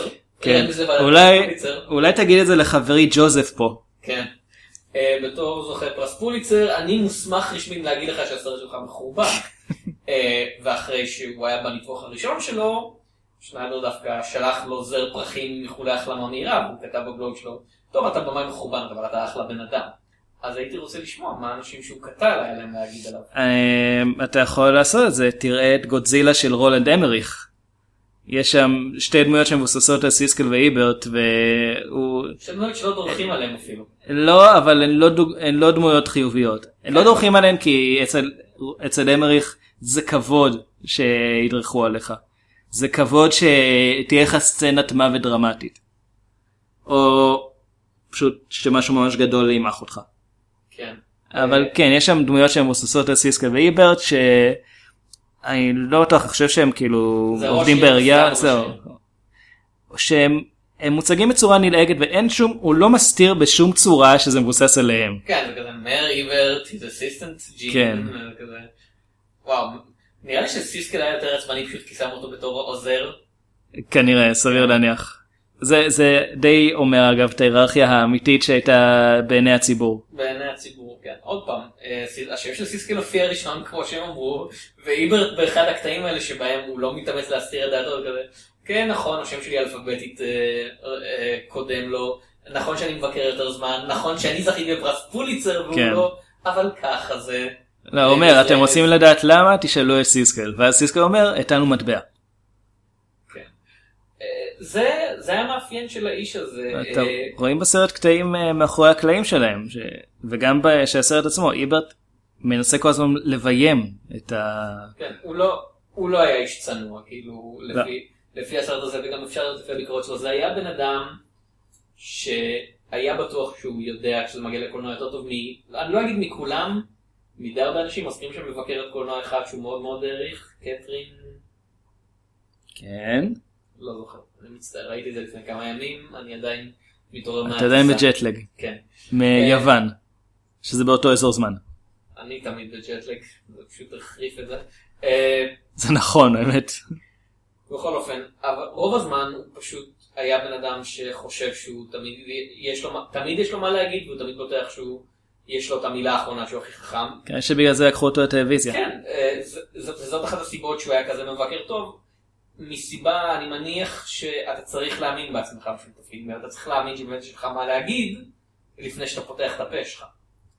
אולי תגיד את זה לחברי ג'וזף פה. כן. בתור זוכה פרס פוליצר, אני מוסמך רשמית להגיד לך שהסרט שלך מחורבן. ואחרי שהוא היה בניתוח הראשון שלו, שניידר דווקא שלח לו זר פרחים מחולי החלמה מהירה, והוא כתב בבלוג שלו, טוב, אתה במאי מחורבן, אבל אתה אחלה בן אדם. אז הייתי רוצה לשמוע מה האנשים שהוא קטל היה להם להגיד עליו. אתה יכול לעשות את זה, תראה את גודזילה של רולנד אמריך. יש שם שתי דמויות שמבוססות על סיסקל ואיברט, והוא... שתי דמויות שלא דורכים עליהם אפילו. לא, אבל הן לא, דוג... הן לא דמויות חיוביות. הן לא דורכים עליהן כי אצל אצל אמריך זה כבוד שידרכו עליך. זה כבוד שתהיה לך סצנת מוות דרמטית. או פשוט שמשהו ממש גדול להימח אותך. כן. אבל כן, יש שם דמויות שהן מוססות על סיסקל ואיברט, שאני לא בטוח, אני חושב שהם כאילו עובדים בעירייה, זהו. שהם מוצגים בצורה נלעגת, ואין שום, הוא לא מסתיר בשום צורה שזה מבוסס עליהם. כן, זה כזה, מאיר איברט, his assistant, ג'ין, כן. כזה. וואו, נראה לי שסיסקל היה יותר עצבני פשוט כי שם אותו בתור עוזר. כנראה, סביר להניח. זה, זה די אומר אגב את ההיררכיה האמיתית שהייתה בעיני הציבור. בעיני הציבור, כן. עוד פעם, השם של סיסקל הופיע ראשון כמו שהם אמרו, ואיברט באחד הקטעים האלה שבהם הוא לא מתאמץ להסתיר את דעתו כזה. כן, נכון, השם שלי אלפביתית קודם לו, נכון שאני מבקר יותר זמן, נכון שאני זכיתי בפרס פוליצר והוא כן. לא, אבל ככה זה. לא, הוא אומר, אתם רוצים לדעת למה? תשאלו את סיסקל. ואז סיסקל אומר, איתנו מטבע. זה, זה היה מאפיין של האיש הזה. אתה רואים בסרט קטעים מאחורי הקלעים שלהם, ש... וגם שהסרט עצמו, איברט מנסה כל הזמן לביים את ה... כן, הוא לא, הוא לא היה איש צנוע, כאילו, לא. לפי, לפי הסרט הזה, וגם אפשר לפי הביקורת שלו, זה היה בן אדם שהיה בטוח שהוא יודע כשזה מגיע לקולנוע יותר טוב מ... אני לא אגיד מכולם, מדי הרבה אנשים מזכירים שם מבקרת קולנוע אחד שהוא מאוד מאוד העריך, קטרין... כן. לא זוכר, אני מצטער, ראיתי את זה לפני כמה ימים, אני עדיין מתעורר מהטיסה. אתה עדיין בג'טלג. כן. מיוון, שזה באותו אזור זמן. אני תמיד בג'טלג, זה פשוט החריף את זה. זה נכון, האמת. בכל אופן, אבל רוב הזמן הוא פשוט היה בן אדם שחושב שהוא תמיד יש לו, תמיד יש לו מה להגיד, והוא תמיד בוטח שהוא יש לו את המילה האחרונה שהוא הכי חכם. כן, שבגלל זה לקחו אותו לטלוויזיה. כן, וזאת אחת הסיבות שהוא היה כזה מבקר טוב. מסיבה, אני מניח שאתה צריך להאמין בעצמך בשביל תפקיד, אתה צריך להאמין שבאמת יש לך מה להגיד לפני שאתה פותח את הפה שלך.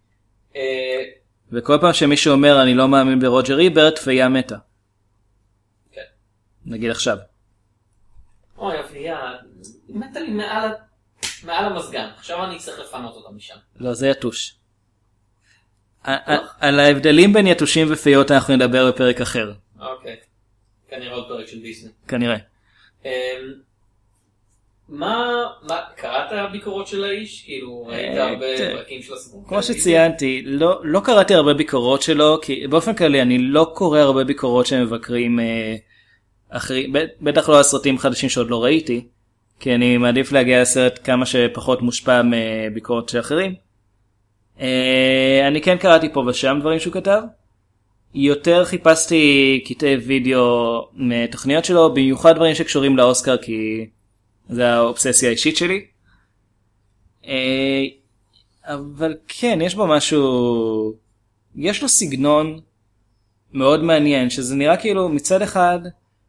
וכל פעם שמישהו אומר אני לא מאמין ברוג'ר איברט, פיה מתה. כן. נגיד עכשיו. אוי, פיה, מתה לי מעל, מעל המזגן, עכשיו אני צריך לפנות אותה משם. לא, זה יתוש. על ההבדלים בין יתושים ופיות אנחנו נדבר בפרק אחר. אוקיי. כנראה עוד פרק של דיסני. כנראה. מה, מה, קראת ביקורות של האיש? כאילו, ראית הרבה פרקים של הסיפור? כמו שציינתי, לא, לא קראתי הרבה ביקורות שלו, כי באופן כללי אני לא קורא הרבה ביקורות שמבקרים אחרים, בטח לא הסרטים חדשים שעוד לא ראיתי, כי אני מעדיף להגיע לסרט כמה שפחות מושפע מביקורות של אחרים. אני כן קראתי פה ושם דברים שהוא כתב, יותר חיפשתי קטעי וידאו מתוכניות שלו, במיוחד דברים שקשורים לאוסקר, כי זה האובססיה האישית שלי. אבל כן, יש בו משהו, יש לו סגנון מאוד מעניין, שזה נראה כאילו מצד אחד,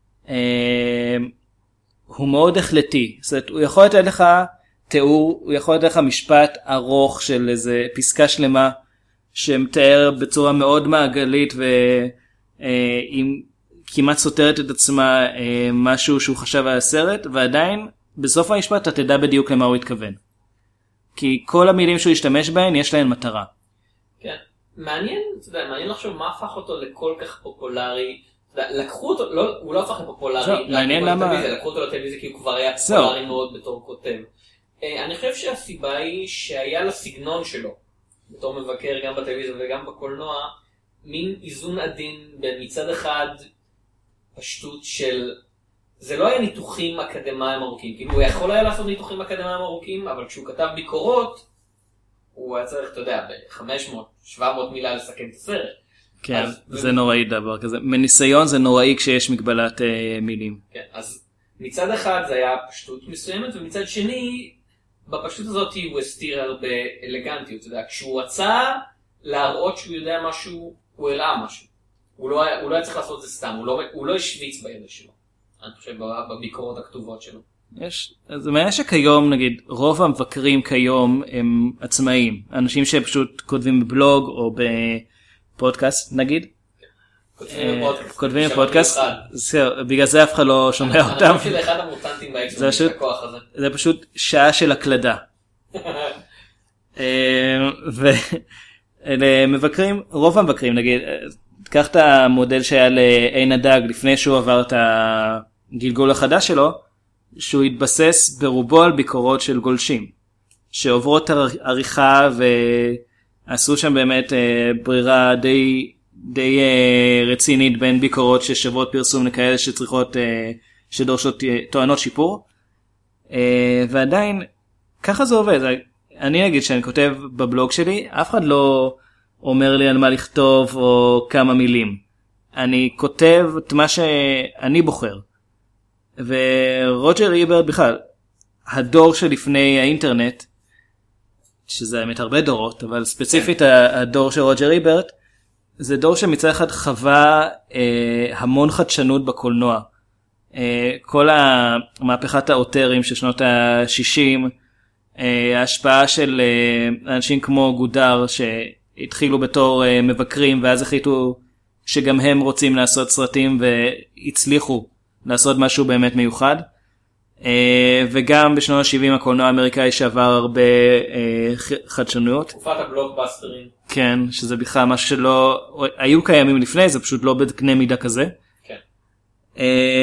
הוא מאוד החלטי. זאת אומרת, הוא יכול לתת לך תיאור, הוא יכול לתת לך משפט ארוך של איזה פסקה שלמה, שמתאר בצורה מאוד מעגלית ועם כמעט סותרת את עצמה משהו שהוא חשב על הסרט, ועדיין בסוף המשפט אתה תדע בדיוק למה הוא התכוון. כי כל המילים שהוא השתמש בהן יש להן מטרה. כן, מעניין, אתה יודע, מעניין לחשוב מה הפך אותו לכל כך פופולרי. לקחו אותו, לא, הוא לא הפך לפופולרי, מעניין למה... לקחו אותו לטלוויזיה כי הוא כבר היה פופולרי מאוד בתור כותב. אני חושב שהסיבה היא שהיה לסגנון שלו, בתור מבקר גם בטלוויזיה וגם בקולנוע, מין איזון עדין בין מצד אחד פשטות של, זה לא היה ניתוחים אקדמיים ארוכים, כאילו הוא יכול היה לעשות ניתוחים אקדמיים ארוכים, אבל כשהוא כתב ביקורות, הוא היה צריך, אתה יודע, ב-חמש מאות שבע מאות מילה לסכם את הסרט. כן, זה נוראי דבר כזה. מניסיון זה נוראי כשיש מגבלת מילים. כן, אז מצד אחד זה היה פשטות מסוימת, ומצד שני, בפשטות הזאת הוא הסתיר הרבה אלגנטיות. אתה יודע, כשהוא רצה להראות שהוא יודע משהו, הוא הראה משהו. הוא לא היה, הוא לא היה צריך לעשות את זה סתם, הוא לא, הוא לא השוויץ בידע שלו. אני חושב בביקורות הכתובות שלו. יש, זה מעניין שכיום, נגיד, רוב המבקרים כיום הם עצמאים. אנשים שפשוט כותבים בבלוג או בפודקאסט, נגיד. כותבים בפודקאסט. בגלל זה אף אחד לא שומע אותם. אני חושב שלאחד המוטנטים באקסון יש את הכוח הזה. זה פשוט שעה של הקלדה. ולמבקרים, רוב המבקרים, נגיד, תקח את המודל שהיה לעין הדג לפני שהוא עבר את הגלגול החדש שלו, שהוא התבסס ברובו על ביקורות של גולשים, שעוברות עריכה ועשו שם באמת ברירה די, די רצינית בין ביקורות ששוות פרסום לכאלה שצריכות, שדורשות טוענות שיפור, ועדיין ככה זה עובד. אני אגיד שאני כותב בבלוג שלי, אף אחד לא אומר לי על מה לכתוב או כמה מילים. אני כותב את מה שאני בוחר. ורוג'ר איברט בכלל, הדור שלפני האינטרנט, שזה האמת הרבה דורות, אבל ספציפית הדור של רוג'ר איברט, זה דור שמצד אחד חווה אה, המון חדשנות בקולנוע. אה, כל המהפכת האוטרים של שנות ה-שישים, אה, ההשפעה של אה, אנשים כמו גודר שהתחילו בתור אה, מבקרים, ואז החליטו שגם הם רוצים לעשות סרטים והצליחו לעשות משהו באמת מיוחד. וגם בשנות ה-שבעים הקולנוע האמריקאי שעבר הרבה חדשנויות. תקופת הבלוקבאסטרים. כן, שזה בכלל משהו שלא, היו קיימים לפני, זה פשוט לא בקנה מידה כזה. כן.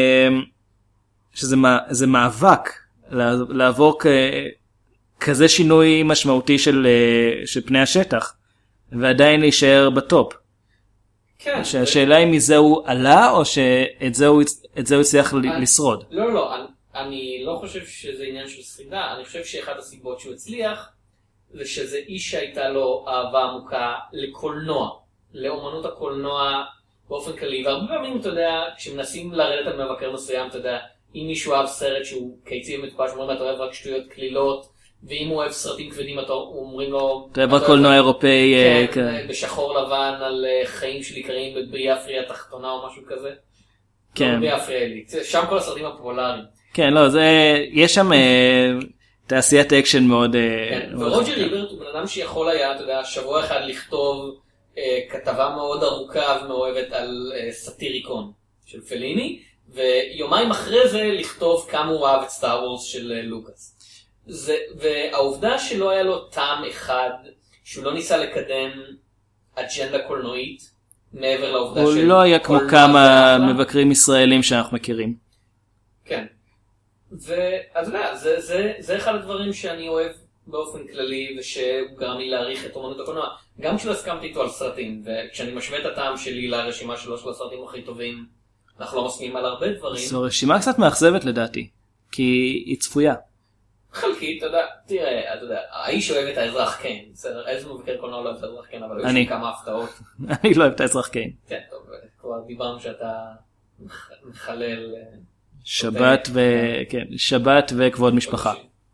שזה מאבק לעבור כזה שינוי משמעותי של פני השטח, ועדיין להישאר בטופ. כן. שהשאלה היא מזה הוא עלה, או שאת זה הוא הצליח לשרוד? לא, לא, אני... אני לא חושב שזה עניין של שרידה, אני חושב שאחת הסיבות שהוא הצליח, זה שזה איש שהייתה לו אהבה עמוקה לקולנוע, לאומנות הקולנוע באופן כללי, והרבה פעמים, אתה יודע, כשמנסים לרדת על מבקר מסוים, אתה יודע, אם מישהו אוהב סרט שהוא קיצי ומטופש, אומרים, אתה אוהב רק שטויות כלילות, ואם הוא אוהב סרטים כבדים, אתה אומרים לו... אתה אוהב רק קולנוע אירופאי... כן, בשחור לבן על חיים של עיקריים בביאפריה התחתונה או משהו כזה. כן. לא ביאפריה לי, שם כל הסרטים הפופולריים. כן, לא, זה, יש שם אה, תעשיית אקשן מאוד... כן, מאוד ורוג'ר איברט הוא בן אדם שיכול היה, אתה יודע, שבוע אחד לכתוב אה, כתבה מאוד ארוכה ומאוהבת על אה, סאטיריקון של פליני, ויומיים אחרי זה לכתוב כמה הוא אהב את סטאר וורס של אה, לוקאס. זה, והעובדה שלא היה לו טעם אחד, שהוא לא ניסה לקדם אג'נדה קולנועית, מעבר לעובדה של... הוא לא היה כמו כמה מבקרים ישראלים שאנחנו מכירים. כן. ואז אתה יודע, זה, זה, זה אחד הדברים שאני אוהב באופן כללי, ושהוא גרם לי להעריך את אומנות הקולנוע. גם כשלא הסכמתי איתו על סרטים, וכשאני משווה את הטעם שלי לרשימה שלו של הסרטים הכי טובים, אנחנו לא מסכימים על הרבה דברים. זו רשימה קצת מאכזבת לדעתי, כי היא צפויה. חלקית, אתה יודע, תראה, אתה יודע, האיש אוהב את האזרח קיין, בסדר, איזה מבקר קולנוע לא אוהב את האזרח קיין, אבל היו שם כמה הפתעות. אני לא אוהב את האזרח קיין. כן, טוב, כבר דיברנו שאתה מחלל... שבת ו... כן, שבת וכבוד משפחה.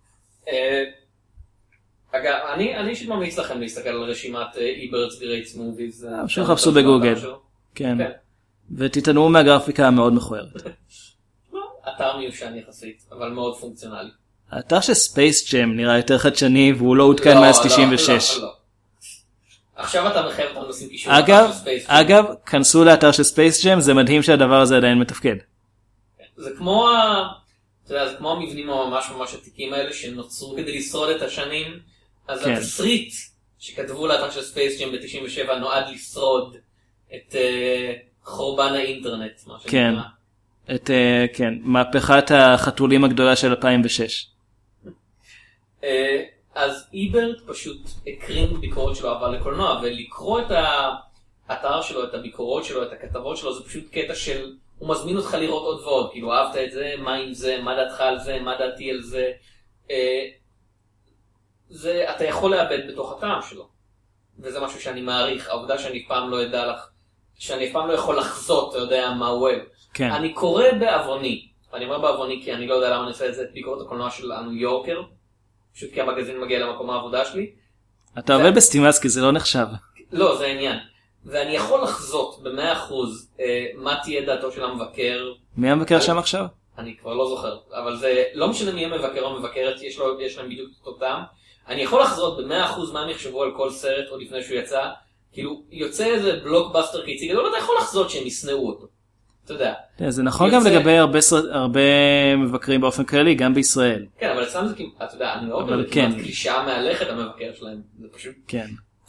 אגב, אני אני אישית ממליץ לכם להסתכל על רשימת איברטס גרייטס מוביז. פשוט חפשו בגוגל. כן. ותתענו מהגרפיקה המאוד מכוערת. אתר מיושן יחסית, אבל מאוד פונקציונלי. האתר של ספייס ג'ם נראה יותר חדשני, והוא לא עודכן מאז תשעים ושש. לא, לא. עכשיו אתה מחייב אותנו לשים קישור. אגב, אגב, כנסו לאתר של ספייס ג'ם, זה מדהים שהדבר הזה עדיין מתפקד. זה כמו ה... אתה יודע, זה כמו המבנים הממש ממש עתיקים האלה שנוצרו כדי לשרוד את השנים. אז כן. התסריט שכתבו לאתר של ספייס ג'ם ב-תשעים ושבע נועד לשרוד את uh, חורבן האינטרנט. מה כן. את, uh, כן, מהפכת החתולים הגדולה של אלפיים ושש. uh, אז איברט פשוט הקרין ביקורות שלו אהבה לקולנוע, ולקרוא את האתר שלו, את הביקורות שלו, את הכתבות שלו, זה פשוט קטע של... הוא מזמין אותך לראות עוד ועוד, כאילו אהבת את זה, מה עם זה, מה דעתך על זה, מה דעתי על זה. אה, זה, אתה יכול לאבד בתוך הטעם שלו. וזה משהו שאני מעריך, העובדה שאני פעם לא יודע לך, שאני פעם לא יכול לחזות, אתה יודע מה הוא אוהב. כן. אני קורא בעווני, ואני אומר בעווני כי אני לא יודע למה אני עושה את זה, את ביקורת הקולנוע של הניו יורקר, פשוט כי המגזין מגיע למקום העבודה שלי. אתה עובד בסטימצקי, זה לא נחשב. לא, זה העניין. ואני יכול לחזות במאה אחוז אה, מה תהיה דעתו של המבקר. מי המבקר שם עכשיו? אני כבר לא זוכר, אבל זה לא משנה מי המבקר או המבקרת, יש, לו, יש להם בדיוק אותו טעם. אני יכול לחזות במאה אחוז מה הם יחשבו על כל סרט עוד לפני שהוא יצא. כאילו, יוצא איזה בלוקבאסטר קיצי גדול, אתה יכול לחזות שהם יסנאו אותו. אתה יודע. זה נכון גם לגבי הרבה מבקרים באופן כללי, גם בישראל. כן, אבל אצלם זה, אתה יודע, אני מאוד כמעט קלישה מהלכת המבקר שלהם. זה פשוט... כן.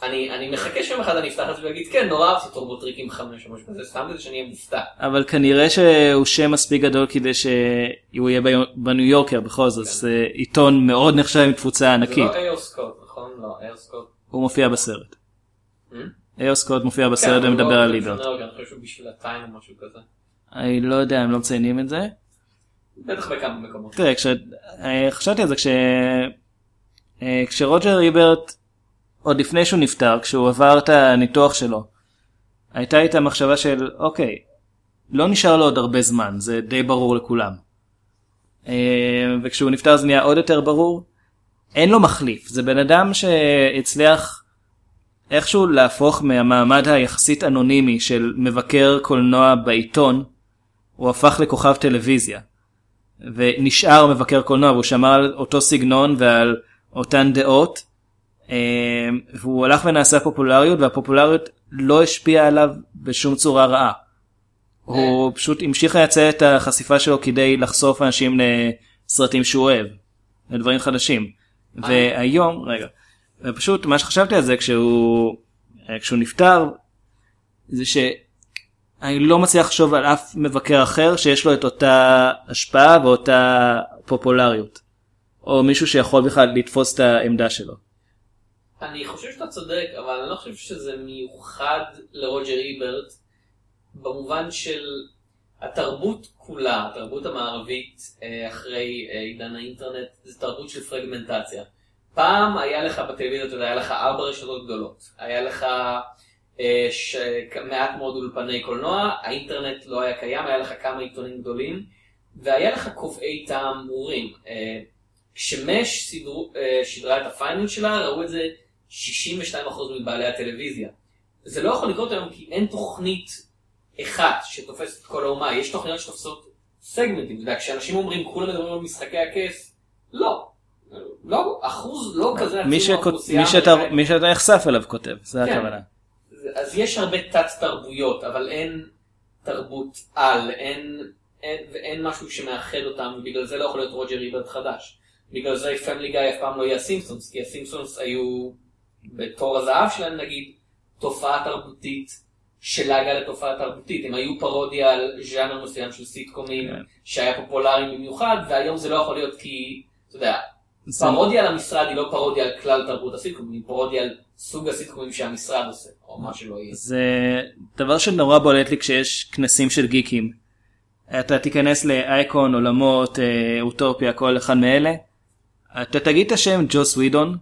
אני, אני מחכה שיום אחד אני אפתח את זה ואגיד, כן, נורא אהבתי טורבו טריקים חמש, או משהו כזה, סתם כזה שאני אהיה מופתע. אבל כנראה שהוא שם מספיק גדול כדי שהוא יהיה בניו יורקר בכל זאת, זה עיתון מאוד נחשב עם תפוצה ענקית. זה לא אייר סקוט, נכון? לא, אייר סקוט. הוא מופיע בסרט. אייר סקוט מופיע בסרט ומדבר על ליברט. אני חושב שהוא בשביל הטיים או משהו כזה. אני לא יודע, הם לא מציינים את זה. בטח בכמה מקומות. תראה, חשבתי על זה, כשרוג'ר איברט, עוד לפני שהוא נפטר, כשהוא עבר את הניתוח שלו, הייתה איתה מחשבה של, אוקיי, לא נשאר לו עוד הרבה זמן, זה די ברור לכולם. וכשהוא נפטר זה נהיה עוד יותר ברור, אין לו מחליף, זה בן אדם שהצליח איכשהו להפוך מהמעמד היחסית אנונימי של מבקר קולנוע בעיתון, הוא הפך לכוכב טלוויזיה, ונשאר מבקר קולנוע, והוא שמר על אותו סגנון ועל אותן דעות, והוא הלך ונעשה פופולריות, והפופולריות לא השפיעה עליו בשום צורה רעה. הוא פשוט המשיך לייצא את החשיפה שלו כדי לחשוף אנשים לסרטים שהוא אוהב, לדברים חדשים. והיום, רגע, ופשוט מה שחשבתי על זה כשהוא, כשהוא נפטר, זה שאני לא מצליח לחשוב על אף מבקר אחר שיש לו את אותה השפעה ואותה פופולריות. או מישהו שיכול בכלל לתפוס את העמדה שלו. אני חושב שאתה צודק, אבל אני לא חושב שזה מיוחד לרוג'ר איברט, במובן של התרבות כולה, התרבות המערבית אחרי עידן האינטרנט, זה תרבות של פרגמנטציה. פעם היה לך בטלוויזיה, אתה יודע, היה לך ארבע רשתות גדולות, היה לך אה, ש... מעט מאוד אולפני קולנוע, האינטרנט לא היה קיים, היה לך כמה עיתונים גדולים, והיה לך קובעי טעם ברורים. אה, כשמש שידרו, אה, שידרה את הפיינל שלה, ראו את זה שישים ושתיים אחוז מבעלי הטלוויזיה. זה לא יכול לקרות היום כי אין תוכנית אחת שתופסת את כל האומה, יש תוכניות שתופסות סגמנטים, אתה יודע, כשאנשים אומרים כולם מדברים על משחקי הכס, לא. לא, אחוז לא כזה עצום מהאוכלוסייה. מי שאתה נחשף אליו כותב, זה הכוונה. אז יש הרבה תת תרבויות, אבל אין תרבות על, אין משהו שמאחד אותם, ובגלל זה לא יכול להיות רוג'ר איברט חדש. בגלל זה פמילי גאי אף פעם לא יהיה סימפסונס, כי הסימפסונס היו בתור הזהב שלהם נגיד, תופעה תרבותית שלאגה לתופעה תרבותית. הם היו פרודיה על ז'אנר מסוים של סיטקומים שהיה פופולרי במיוחד, והיום זה לא יכול להיות כי, אתה יודע, פרודיה על המשרד היא לא פרודיה על כלל תרבות הסיטקומים, היא פרודיה על סוג הסיטקומים שהמשרד עושה, או מה שלא יהיה. זה דבר שנורא בולט לי כשיש כנסים של גיקים. אתה תיכנס לאייקון, עולמות, אוטופיה, כל אחד מאלה. אתה תגיד את השם ג'וס ווידון,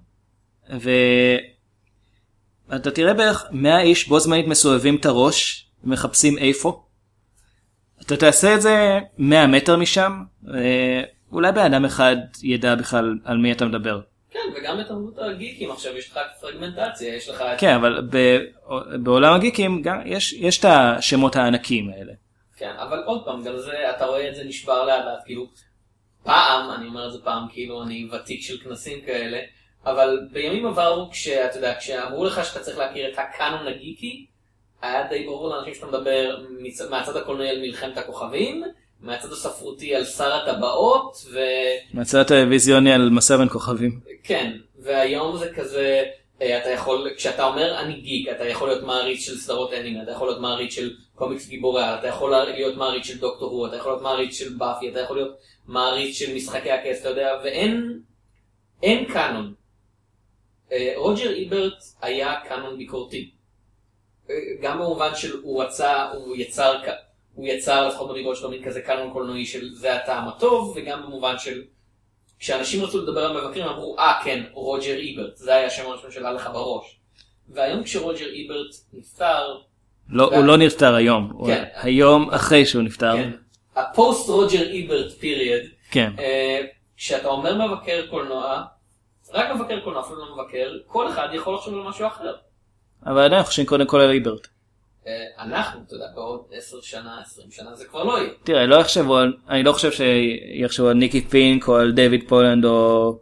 ואתה תראה בערך מאה איש בו זמנית מסובבים את הראש, ומחפשים איפה. אתה תעשה את זה מאה מטר משם, אולי באדם אחד ידע בכלל על מי אתה מדבר. כן, וגם בתרבות הגיקים עכשיו יש לך פרגמנטציה, יש לך... כן, אבל בעולם הגיקים גם יש, יש את השמות הענקים האלה. כן, אבל עוד פעם, גם זה, אתה רואה את זה נשבר לאט לאט, כאילו, פעם, אני אומר את זה פעם, כאילו אני ותיק של כנסים כאלה, אבל בימים עברו, כשאתה יודע, כשאמרו לך שאתה צריך להכיר את הקאנון הגיקי, היה די ברור לאנשים שאתה מדבר מהצד הקולנועי על מלחמת הכוכבים, מהצד הספרותי על שר הטבעות, ו... מהצד הטלוויזיוני על מסע בין כוכבים. כן, והיום זה כזה, אתה יכול, כשאתה אומר אני גיק, אתה יכול להיות מעריץ של סדרות אנימה, אתה יכול להיות מעריץ של קומיקס גיבורי, אתה יכול להיות מעריץ של דוקטור הו, אתה יכול להיות מעריץ של באפי, אתה יכול להיות מעריץ של משחקי הכס, אתה יודע, ואין אין קאנון. רוג'ר איברט היה קאנון ביקורתי. גם במובן של הוא רצה, הוא יצר, הוא יצר לפחות בביקורת שלו מין כזה קאנון קולנועי של זה הטעם הטוב, וגם במובן של כשאנשים רצו לדבר על מבקרים אמרו, אה כן, רוג'ר איברט, זה היה השם הראשון שלה לך בראש. והיום כשרוג'ר איברט נפטר... לא, הוא לא נפטר היום, היום אחרי שהוא נפטר. הפוסט רוג'ר איברט פיריד, כן. כשאתה אומר מבקר קולנוע, רק מבקר קולנוע, אפילו לא מבקר, כל אחד יכול לחשוב על משהו אחר. אבל עדיין חושבים קודם כל על איברט. אנחנו, אתה יודע, בעוד עשר שנה, עשרים שנה, זה כבר לא יהיה. תראה, לא יחשבו, אני לא חושב שיחשבו על ניקי פינק או על דיוויד פולנד או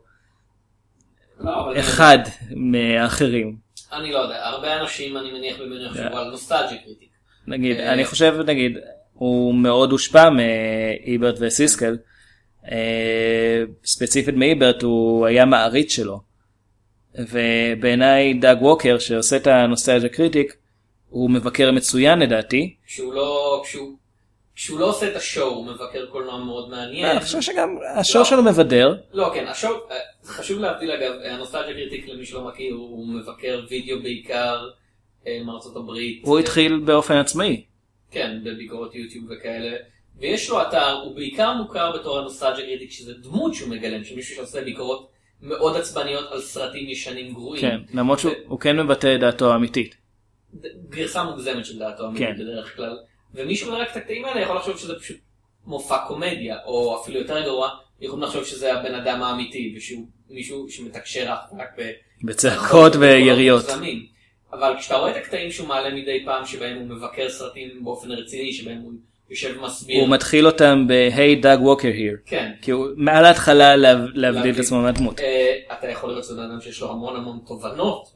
אחד מהאחרים. אני לא יודע, הרבה אנשים אני מניח במני יחשבו על נוסטלג'יה קריטיק. נגיד, אני חושב, נגיד, הוא מאוד הושפע מאיברט וסיסקל, ספציפית מאיברט, הוא היה מעריץ שלו. ובעיניי דאג ווקר שעושה את הנוסטלג'ה קריטיק הוא מבקר מצוין לדעתי. כשהוא לא, כשהוא, כשהוא לא עושה את השואו הוא מבקר קולנוע מאוד מעניין. אני חושב שגם השואו שלו מבדר. לא, כן, השואו, חשוב להבדיל אגב, הנוסטלג'ה קריטיק למי שלא מכיר הוא מבקר וידאו בעיקר מארצות הברית. הוא התחיל באופן עצמאי. כן, בביקורות יוטיוב וכאלה. ויש לו אתר, הוא בעיקר מוכר בתור הנוסטלג'ה קריטיק, שזה דמות שהוא מגלם, שמישהו שעושה ביקורות מאוד עצבניות על סרטים ישנים גרועים. כן, למרות שהוא כן מבטא דעתו האמיתית. גרסה מוגזמת של דעתו האמיתית בדרך כלל. ומי שמראה את הקטעים האלה יכול לחשוב שזה פשוט מופע קומדיה, או אפילו יותר גרוע, יכולים לחשוב שזה הבן אדם האמיתי, ושהוא מישהו שמתקשר רק בצעקות ויריות. אבל כשאתה רואה את הקטעים שהוא מעלה מדי פעם, שבהם הוא מבקר סרטים באופן רציני, שבהם הוא יושב ומסביר. הוא מתחיל אותם ב-Hey Doug Walker here. כן. כי הוא מעל ההתחלה להבדיל את עצמו מהדמות. אתה יכול לראות שזה אדם שיש לו המון המון תובנות,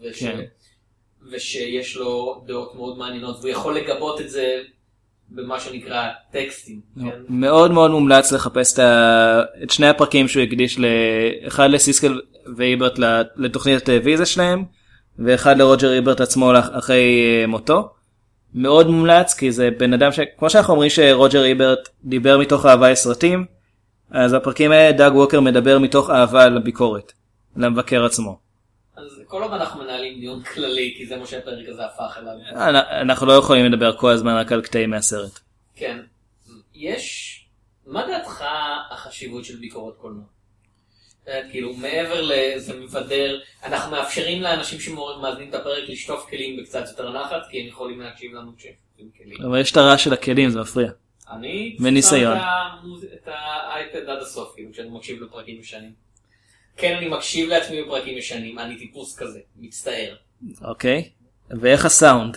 ושיש לו דעות מאוד מעניינות, והוא יכול לגבות את זה במה שנקרא טקסטים. מאוד מאוד מומלץ לחפש את שני הפרקים שהוא הקדיש, אחד לסיסקל ואיברט לתוכנית הטלוויזיה שלהם, ואחד לרוג'ר איברט עצמו אחרי מותו. מאוד מומלץ, כי זה בן אדם ש... כמו שאנחנו אומרים שרוג'ר איברט דיבר מתוך אהבה לסרטים, אז הפרקים האלה דאג ווקר מדבר מתוך אהבה לביקורת, למבקר עצמו. אז כל עוד אנחנו מנהלים דיון כללי, כי זה מה שהפרק הזה הפך אליו. אנחנו לא יכולים לדבר כל הזמן רק על קטעים מהסרט. כן. יש... מה דעתך החשיבות של ביקורת קולנוע? כאילו, מעבר לזה מבדר, אנחנו מאפשרים לאנשים שמאזינים את הפרק לשטוף כלים בקצת יותר נחת, כי הם יכולים להקשיב לנו כשהם כלים. אבל יש את הרעש של הכלים, זה מפריע. אני מניסיון. את האייפד עד הסוף, כאילו, כשאני מקשיב לפרקים ישנים. כן, אני מקשיב לעצמי בפרקים ישנים, אני טיפוס כזה, מצטער. אוקיי, ואיך הסאונד?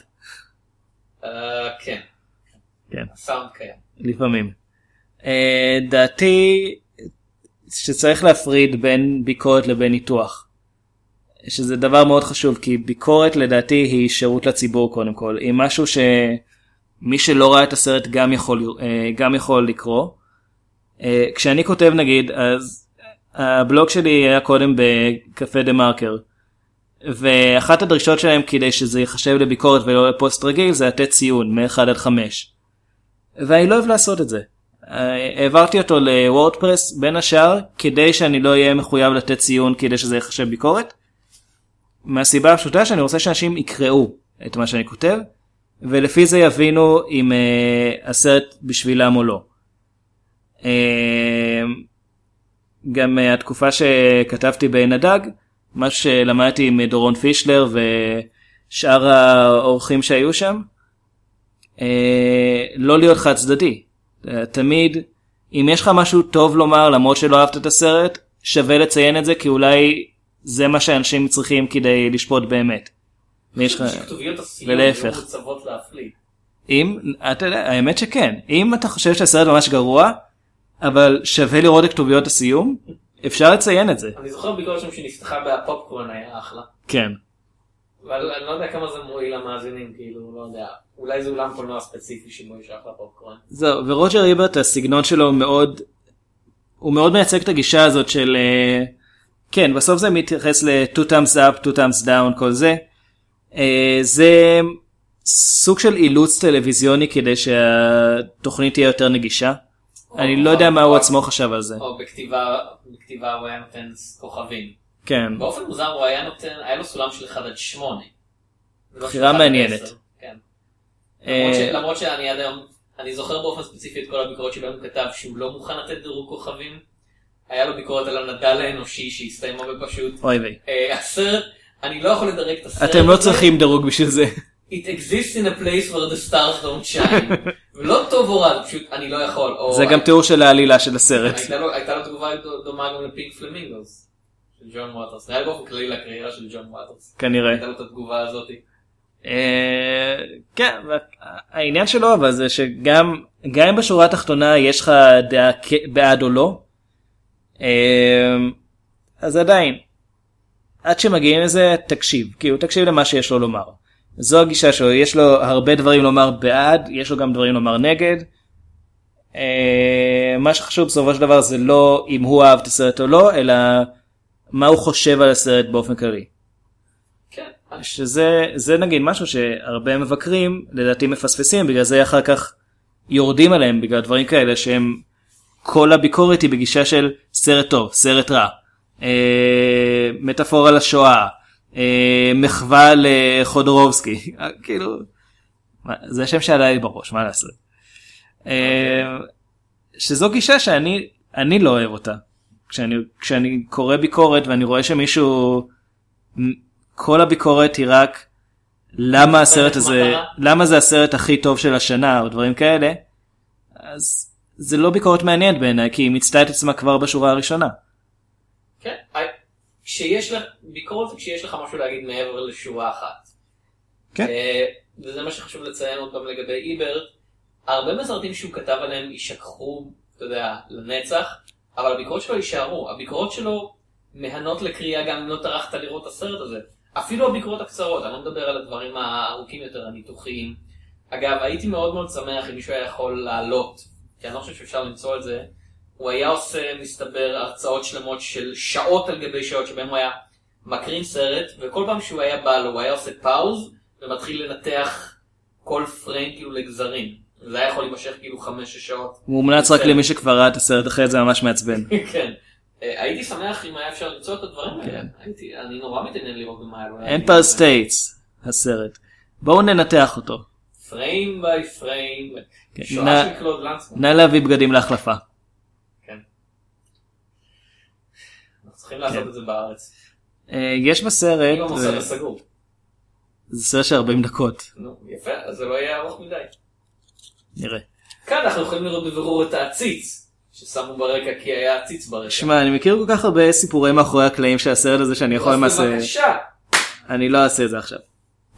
כן. כן. הסאונד קיים. לפעמים. דעתי... שצריך להפריד בין ביקורת לבין ניתוח. שזה דבר מאוד חשוב, כי ביקורת לדעתי היא שירות לציבור קודם כל. היא משהו שמי שלא ראה את הסרט גם יכול, גם יכול לקרוא. כשאני כותב נגיד, אז הבלוג שלי היה קודם בקפה דה מרקר, ואחת הדרישות שלהם כדי שזה יחשב לביקורת ולא לפוסט רגיל, זה לתת ציון מ-אחד עד חמש. ואני לא אוהב לעשות את זה. העברתי אותו לוורדפרס בין השאר כדי שאני לא אהיה מחויב לתת ציון כדי שזה יחשב ביקורת, מהסיבה הפשוטה שאני רוצה שאנשים יקראו את מה שאני כותב ולפי זה יבינו אם uh, הסרט בשבילם או לא. uh, גם uh, התקופה שכתבתי בעין הדג, מה שלמדתי עם דורון פישלר ושאר האורחים שהיו שם, uh, לא להיות חד צדדי. תמיד, אם יש לך משהו טוב לומר, למרות שלא אהבת את הסרט, שווה לציין את זה, כי אולי זה מה שאנשים צריכים כדי לשפוט באמת. שכתוביות הסיום היו מוצבות להפליא. אם, אתה יודע, האמת שכן. אם אתה חושב שהסרט ממש גרוע, אבל שווה לראות את כתוביות הסיום, אפשר לציין את זה. אני זוכר ביקורת שם שנפתחה בהפופקורן היה אחלה. כן. אבל אני לא יודע כמה זה מועיל למאזינים, כאילו, לא יודע. אולי זה אולם קולנוע ספציפי שבו יש אחלה פופקורן. זהו, ורוג'ר איברט, הסגנון שלו מאוד, הוא מאוד מייצג את הגישה הזאת של, כן, בסוף זה מתייחס ל-two times up, two times down, כל זה. זה סוג של אילוץ טלוויזיוני כדי שהתוכנית תהיה יותר נגישה. אני לא יודע מה הוא עצמו חשב על זה. או בכתיבה, בכתיבה הוא היה נותן כוכבים. כן. באופן מוזר הוא היה נותן, היה לו סולם של אחד עד שמונה. בחירה מעניינת. כן. למרות שאני עד היום, אני זוכר באופן ספציפי את כל הביקורות שבהם הוא כתב שהוא לא מוכן לתת דירוג כוכבים. היה לו ביקורת על הנדל האנושי שהסתיימה בפשוט. אוי ויי. הסרט, אני לא יכול לדרג את הסרט. אתם לא צריכים דירוג בשביל זה. It exists in a place where the stars don't shine. ולא טוב או רע, פשוט אני לא יכול. זה גם תיאור של העלילה של הסרט. הייתה לו תגובה דומה גם לפינק פלמינגוס. של ג'ון ווטרס. היה באופן כללי לקריירה של ג'ון ווטרס. כנראה. הייתה לו את התגובה הזאת. כן, העניין שלו אבל זה שגם אם בשורה התחתונה יש לך דעה בעד או לא, אז עדיין, עד שמגיעים לזה תקשיב, כאילו תקשיב למה שיש לו לומר. זו הגישה שלו, יש לו הרבה דברים לומר בעד, יש לו גם דברים לומר נגד. מה שחשוב בסופו של דבר זה לא אם הוא אהב את הסרט או לא, אלא מה הוא חושב על הסרט באופן כללי. שזה זה נגיד משהו שהרבה מבקרים לדעתי מפספסים, בגלל זה אחר כך יורדים עליהם בגלל דברים כאלה שהם כל הביקורת היא בגישה של סרט טוב, סרט רע, אה, מטאפורה לשואה, אה, מחווה לחודורובסקי, כאילו זה השם שעלה לי בראש, מה לעשות. אה, שזו גישה שאני אני לא אוהב אותה. כשאני, כשאני קורא ביקורת ואני רואה שמישהו, כל הביקורת היא רק למה הסרט הזה, למה זה הסרט הכי טוב של השנה או דברים כאלה, אז זה לא ביקורת מעניינת בעיניי, כי היא מצטעה את עצמה כבר בשורה הראשונה. כן, כשיש לך, ביקורת זה כשיש לך משהו להגיד מעבר לשורה אחת. כן. וזה מה שחשוב לציין עוד פעם לגבי איברט, הרבה מהסרטים שהוא כתב עליהם יישכחו, אתה יודע, לנצח, אבל הביקורות שלו יישארו, הביקורות שלו מהנות לקריאה גם אם לא טרחת לראות את הסרט הזה. אפילו הביקורות הקצרות, אני לא מדבר על הדברים הארוכים יותר, הניתוחיים. אגב, הייתי מאוד מאוד שמח אם מישהו היה יכול לעלות, כי אני לא חושב שאפשר למצוא את זה. הוא היה עושה, מסתבר, הרצאות שלמות של שעות על גבי שעות, שבהם הוא היה מקרין סרט, וכל פעם שהוא היה בא לו, הוא היה עושה פאוז, ומתחיל לנתח כל פריים כאילו לגזרים. זה היה יכול להימשך כאילו חמש שעות. הוא מומלץ רק למי שכבר ראה את הסרט, אחרי זה ממש מעצבן. כן. הייתי שמח אם היה אפשר למצוא את הדברים האלה. אני נורא מתעניין לראות במה היה לו. אמפייר סטייטס, הסרט. בואו ננתח אותו. פריים ביי פריים. שואה של קלוד לנסמן. נא להביא בגדים להחלפה. כן. אנחנו צריכים לעשות את זה בארץ. יש בסרט... אם המוסד הסגור. זה סרט של ארבעים דקות. נו, יפה, אז זה לא יהיה ארוך מדי. נראה. כאן אנחנו יכולים לראות בבירור את העציץ, ששמו ברקע כי היה עציץ ברקע. שמע, אני מכיר כל כך הרבה סיפורי מאחורי הקלעים של הסרט הזה שאני יכול למעשה... בבקשה. אני לא אעשה את זה עכשיו.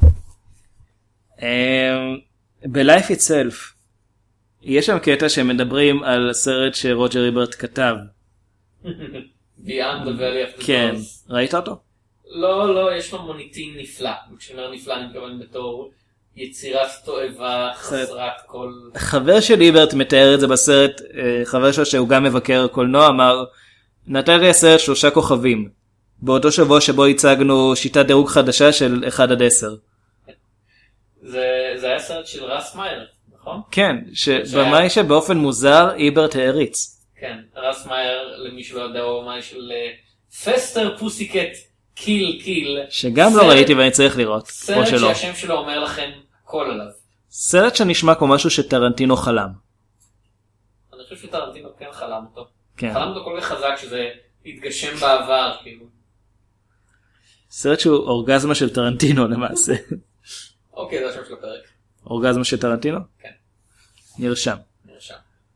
ב-Life Itself, יש שם קטע שמדברים על הסרט שרוג'ר איברט כתב. Beyond the Valley of the כן, Dolls. ראית אותו? לא, לא, יש לו מוניטין נפלא. כשאומר נפלא אני מתכוון בתור יצירת תועבה חסרת כל... חבר של איברט מתאר את זה בסרט, חבר שלו שהוא גם מבקר קולנוע, אמר, נתן לי הסרט שלושה כוכבים, באותו שבוע שבו הצגנו שיטת דירוג חדשה של אחד עד עשר. זה, זה היה סרט של רס מאייר, נכון? כן, שבמאי שבאופן מוזר איברט העריץ. כן, רס מאייר, למי שלא יודע, הוא במאי של פסטר פוסיקט קיל קיל. שגם לא ראיתי ואני צריך לראות. סרט שהשם שלו אומר לכם הכל עליו. סרט שנשמע כמו משהו שטרנטינו חלם. אני חושב שטרנטינו כן חלם אותו. כן. חלם אותו כל כך חזק שזה התגשם בעבר, כאילו. סרט שהוא אורגזמה של טרנטינו למעשה. אוקיי, זה השם של הפרק. אורגזמה של טרנטינו? כן. נרשם. נרשם.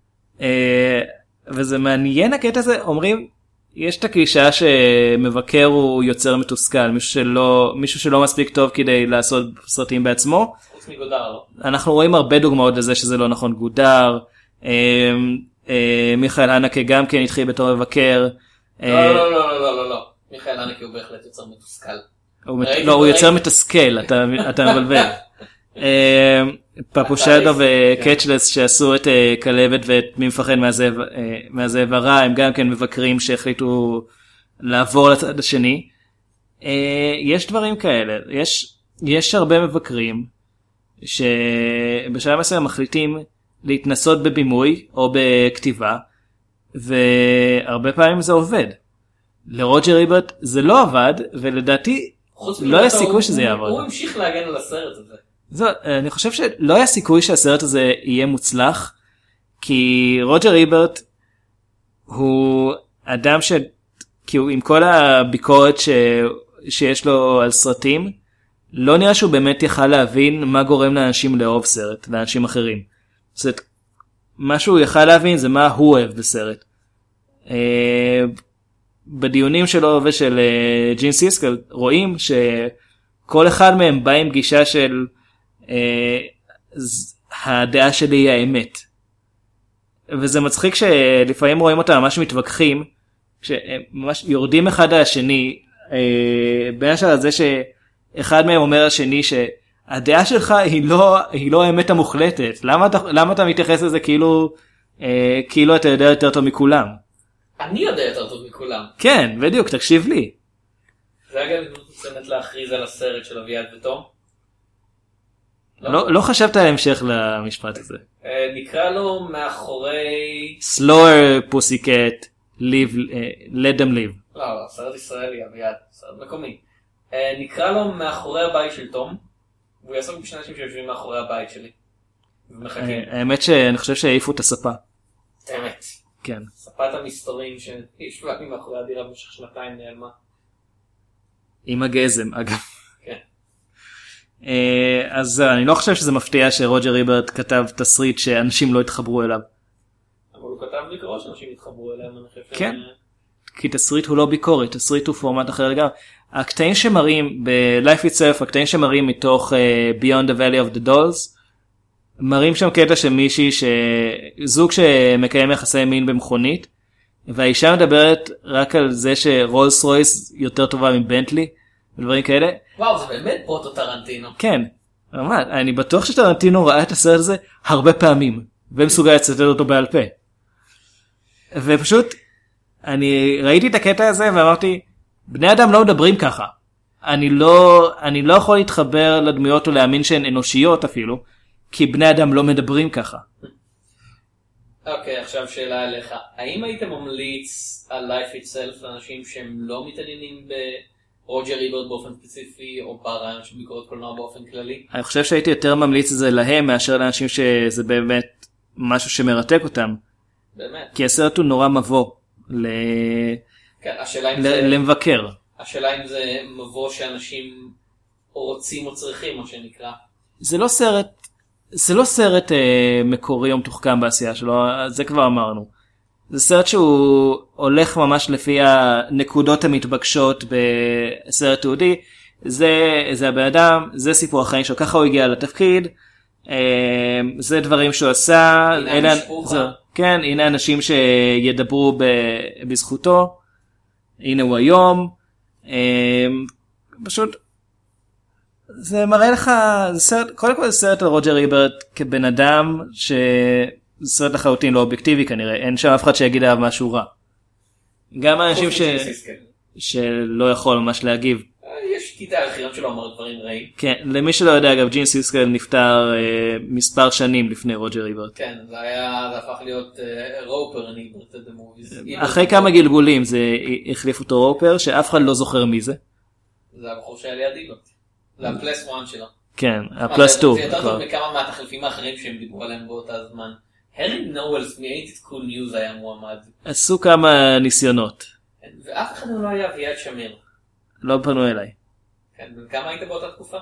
וזה מעניין הקטע הזה, אומרים, יש את הקלישה שמבקר הוא יוצר מתוסכל, מישהו שלא, מישהו שלא מספיק טוב כדי לעשות סרטים בעצמו. חוץ מגודר, לא? אנחנו רואים הרבה דוגמאות לזה שזה לא נכון. גודר, מיכאל הנקה גם כן התחיל בתור מבקר. לא, לא, לא, לא, לא, לא. מיכאל הנקה הוא בהחלט יוצר מתוסכל. לא, הוא יוצר מתסכל, אתה מבלבל. פפושדו וקצ'לס שעשו את כלבת ואת מי מפחד מהזאב הרע, הם גם כן מבקרים שהחליטו לעבור לצד השני. יש דברים כאלה, יש, יש הרבה מבקרים שבשלב מסוים מחליטים להתנסות בבימוי או בכתיבה, והרבה פעמים זה עובד. לרוג'ר איברט זה לא עבד, ולדעתי לא היה סיכוי שזה יעבוד. הוא המשיך להגן על הסרט הזה. זו, אני חושב שלא היה סיכוי שהסרט הזה יהיה מוצלח, כי רוג'ר איברט הוא אדם ש... כי הוא עם כל הביקורת ש... שיש לו על סרטים, לא נראה שהוא באמת יכל להבין מה גורם לאנשים לאהוב סרט, לאנשים אחרים. זאת אומרת, מה שהוא יכל להבין זה מה הוא אוהב בסרט. בדיונים שלו ושל ג'ין סיסקל רואים שכל אחד מהם בא עם גישה של הדעה שלי היא האמת. וזה מצחיק שלפעמים רואים אותם ממש מתווכחים, שממש יורדים אחד על השני, בין השאר על זה שאחד מהם אומר לשני שהדעה שלך היא לא, היא לא האמת המוחלטת. למה אתה, למה אתה מתייחס לזה כאילו, כאילו אתה יודע יותר טוב מכולם? אני יודע יותר טוב מכולם. כן, בדיוק, תקשיב לי. זה אגב באמת להכריז על הסרט של אביעד ותום? לא חשבת על המשך למשפט הזה. נקרא לו מאחורי... Slower Pussycat, Let them live. לא, לא, סרט ישראלי, אביעד, סרט מקומי. נקרא לו מאחורי הבית של תום, והוא יעסוק בשני אנשים שיושבים מאחורי הבית שלי. ומחכים. האמת שאני חושב שהעיפו את הספה. האמת. כן. ספת המסתורים שישבה לי מאחורי הדירה במשך שנתיים נעלמה. עם הגזם, אגב. כן. אז אני לא חושב שזה מפתיע שרוג'ר איברט כתב תסריט שאנשים לא התחברו אליו. אבל הוא כתב ביקורת שאנשים התחברו אליהם, אני חושב. כן. כי תסריט הוא לא ביקורת, תסריט הוא פורמט אחר לגמרי. הקטעים שמראים ב-Life Itself, הקטעים שמראים מתוך uh, Beyond the Valley of the Dolls, מראים שם קטע של מישהי, זוג שמקיים יחסי מין במכונית, והאישה מדברת רק על זה שרולס רויס יותר טובה מבנטלי, ודברים כאלה. וואו, זה באמת פרוטו טרנטינו. כן, ממש, אני בטוח שטרנטינו ראה את הסרט הזה הרבה פעמים, ומסוגל לצטט אותו בעל פה. ופשוט, אני ראיתי את הקטע הזה ואמרתי, בני אדם לא מדברים ככה. אני לא, אני לא יכול להתחבר לדמויות או להאמין שהן אנושיות אפילו, כי בני אדם לא מדברים ככה. אוקיי, עכשיו שאלה אליך. האם היית ממליץ על Life Itself לאנשים שהם לא מתעניינים ברוג'ר איברט באופן ספציפי, או ברעיון של ביקורת קולנוע באופן כללי? אני חושב שהייתי יותר ממליץ את זה להם, מאשר לאנשים שזה באמת משהו שמרתק אותם. באמת? כי הסרט הוא נורא מבוא ל... כן, השאלה אם ל... זה... למבקר. השאלה אם זה מבוא שאנשים רוצים או צריכים, מה שנקרא. זה לא סרט... זה לא סרט אה, מקורי או מתוחכם בעשייה שלו, זה כבר אמרנו. זה סרט שהוא הולך ממש לפי הנקודות המתבקשות בסרט תיעודי. זה, זה הבן אדם, זה סיפור החיים שלו, ככה הוא הגיע לתפקיד, אה, זה דברים שהוא עשה. הנה המשפוחה. זה, כן, הנה אנשים שידברו ב, בזכותו, הנה הוא היום. אה, פשוט... זה מראה לך, זה סרט, קודם כל זה סרט על רוג'ר איברט כבן אדם, שזה סרט לחלוטין לא אובייקטיבי כנראה, אין שם אף אחד שיגיד עליו משהו רע. גם האנשים ש... שלא יכול ממש להגיב. יש קטע האחרון שלו אומר דברים רעים. כן, למי שלא יודע אגב, ג'ין סיסקל נפטר אה, מספר שנים לפני רוג'ר איברט. כן, זה היה, זה הפך להיות uh, רופר, אני איברט את המוביז. אחרי כמה גלגולים זה החליף אותו רופר, שאף אחד לא זוכר מי זה. זה הבחור שהיה ליד איברט. זה הפלס וואן שלו. כן, הפלס טו. זה יותר טוב מכמה מהתחליפים האחרים שהם דיברו עליהם באותה זמן. הרי נואלס מ-אייט איט קול ניוז היה מועמד. עשו כמה ניסיונות. ואף אחד לא היה אביעד שמיר. לא פנו אליי. כן, וכמה היית באותה תקופה?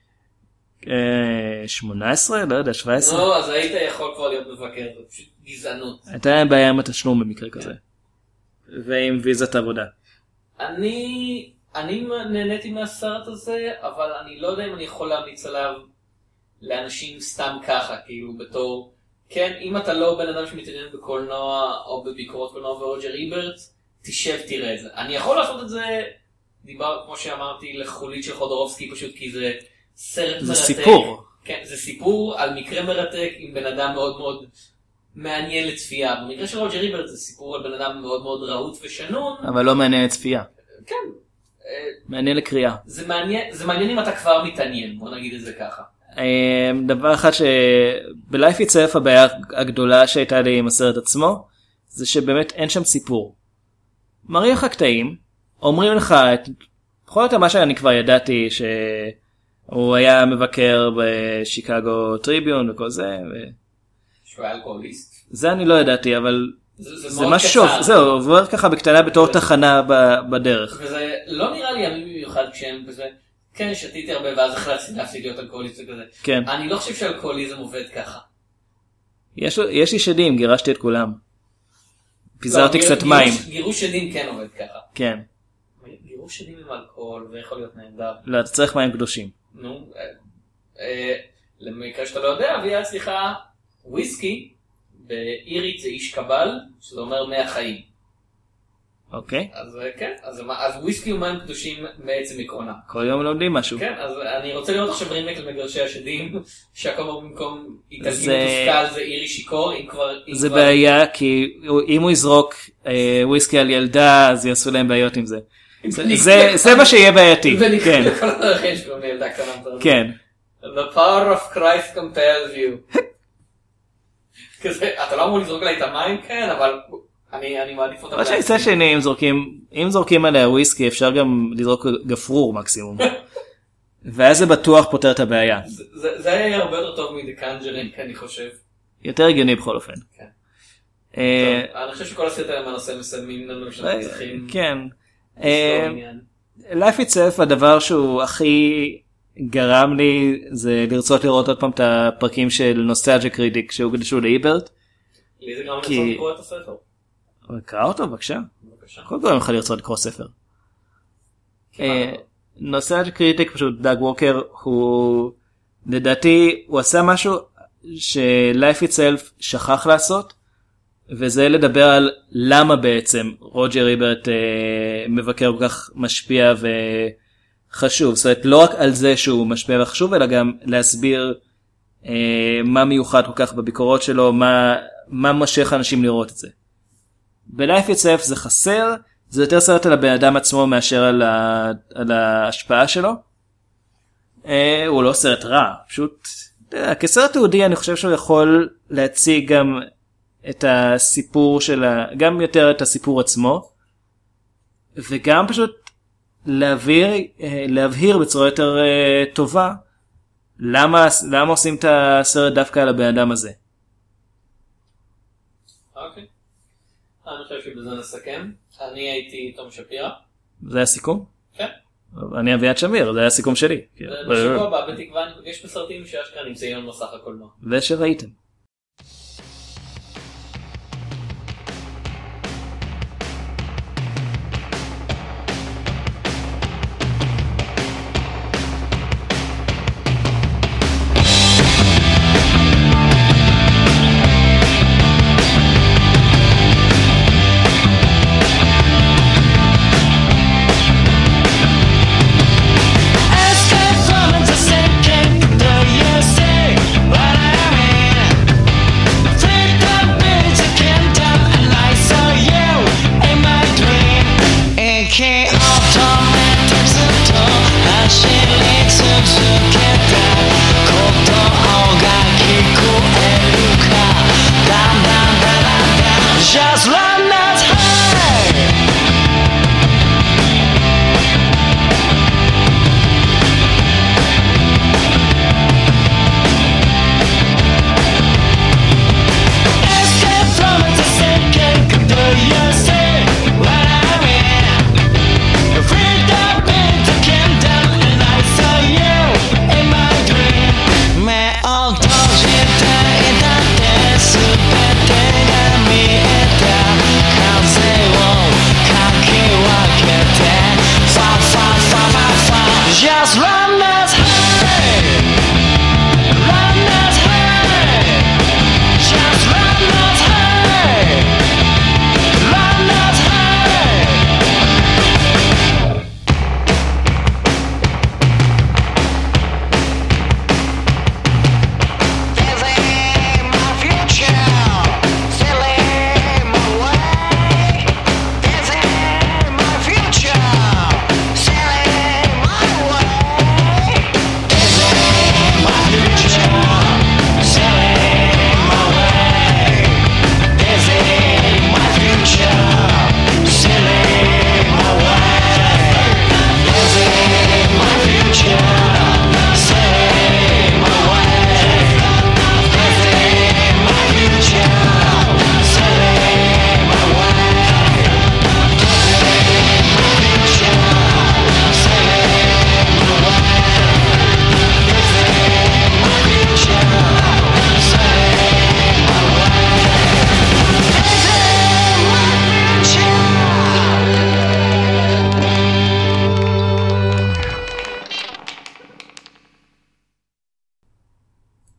שמונה עשרה? לא יודע, שבע עשרה? לא, אז היית יכול כבר להיות מבקר, זה פשוט גזענות. הייתה להם בעיה עם התשלום במקרה כזה. ועם ויזת עבודה. אני... אני נהניתי מהסרט הזה, אבל אני לא יודע אם אני יכול להמליץ עליו לאנשים סתם ככה, כאילו בתור, כן, אם אתה לא בן אדם שמתעניין בקולנוע או בביקורות קולנוע ורוג'ר איברט, תשב תראה את זה. אני יכול לעשות את זה, דיבר, כמו שאמרתי, לחולית של חודורובסקי, פשוט כי זה סרט מרתק. זה סיפור. כן, זה סיפור על מקרה מרתק עם בן אדם מאוד מאוד מעניין לצפייה. במקרה של רוג'ר איברט זה סיפור על בן אדם מאוד מאוד רהוט ושנון. אבל לא מעניין לצפייה. כן. מעניין לקריאה. זה מעניין, זה מעניין אם אתה כבר מתעניין, בוא נגיד את זה ככה. דבר אחד שבלייף איטסלף הבעיה הגדולה שהייתה לי עם הסרט עצמו, זה שבאמת אין שם סיפור. מראים לך קטעים, אומרים לך, בכל זאת מה שאני כבר ידעתי, שהוא היה מבקר בשיקגו טריביון וכל זה. שהוא היה אלכוהוליסט. זה אני לא ידעתי, אבל... זה, זה משהו שוב, זהו, עובר ככה בקטנה בתור תחנה בדרך. וזה לא נראה לי ימים במיוחד כשהם בזה, כן, שתיתי הרבה ואז החלטתי להפסיק להיות אלכוהוליסט וכזה. כן. אני לא חושב שאלכוהוליזם עובד ככה. יש, יש לי שדים, גירשתי את כולם. פיזרתי לא, קצת מים. גירוש שדים כן עובד ככה. כן. גירוש שדים עם אלכוהול, ויכול להיות נהדר. לא, אתה צריך מים קדושים. נו, אה, אה, למקרה שאתה לא יודע, ויהיה סליחה, וויסקי, באירית זה איש קבל, שזה אומר מאה חיים. אוקיי. אז כן, אז וויסקי הוא מים קדושים מעצם עקרונה. כל יום לומדים משהו. כן, אז אני רוצה לראות עכשיו רימייק למגרשי השדים, שהכל במקום איטלקי מתוסכל זה אירי שיקור, אם כבר... זה בעיה, כי אם הוא יזרוק וויסקי על ילדה, אז יעשו להם בעיות עם זה. זה מה שיהיה בעייתי. ונקרא לכל הדרכים שקוראים לילדה קטנה. כן. The power of Christ compels you. כזה, אתה לא אמור לזרוק עליי את המים, כן, אבל... אני מעדיף אותם. מה שיצא שני, אם זורקים עליה וויסקי, אפשר גם לזרוק גפרור מקסימום. ואז זה בטוח פותר את הבעיה. זה היה הרבה יותר טוב מדקנג'רינג, אני חושב. יותר הגיוני בכל אופן. אני חושב שכל הסרט האלה מהנושא מסיימים לנו שאנחנו צריכים. כן. Life Itself, הדבר שהוא הכי גרם לי, זה לרצות לראות עוד פעם את הפרקים של נוסטלג'ה קריטיק, שהוקדשו לאיברט. לי זה גם לרצות לקרוא את הספר. קרא אותו בבקשה. כל גורם יכול לרצות לקרוא ספר. נוסטלג'ה קריטיק, פשוט דאג ווקר, הוא לדעתי הוא עשה משהו ש-Life Itself שכח לעשות, וזה לדבר על למה בעצם רוג'ר איברט מבקר כל כך משפיע וחשוב. זאת אומרת, לא רק על זה שהוא משפיע וחשוב, אלא גם להסביר מה מיוחד כל כך בביקורות שלו, מה, מה משך אנשים לראות את זה. ב-Life Itself זה חסר, זה יותר סרט על הבן אדם עצמו מאשר על, ה... על ההשפעה שלו. אה, הוא לא סרט רע, פשוט, יודע, כסרט תיעודי אני חושב שהוא יכול להציג גם את הסיפור של, ה... גם יותר את הסיפור עצמו, וגם פשוט להבהיר, להבהיר בצורה יותר אה, טובה, למה, למה עושים את הסרט דווקא על הבן אדם הזה. אוקיי. אני חושב שבזה נסכם. אני הייתי תום שפירא. זה הסיכום? כן. אני אביעד שמיר, זה היה הסיכום שלי. בשבוע הבא בתקווה נפגש בסרטים שאשכרה נמצאים על מסך הקולנוע. ושראיתם. Just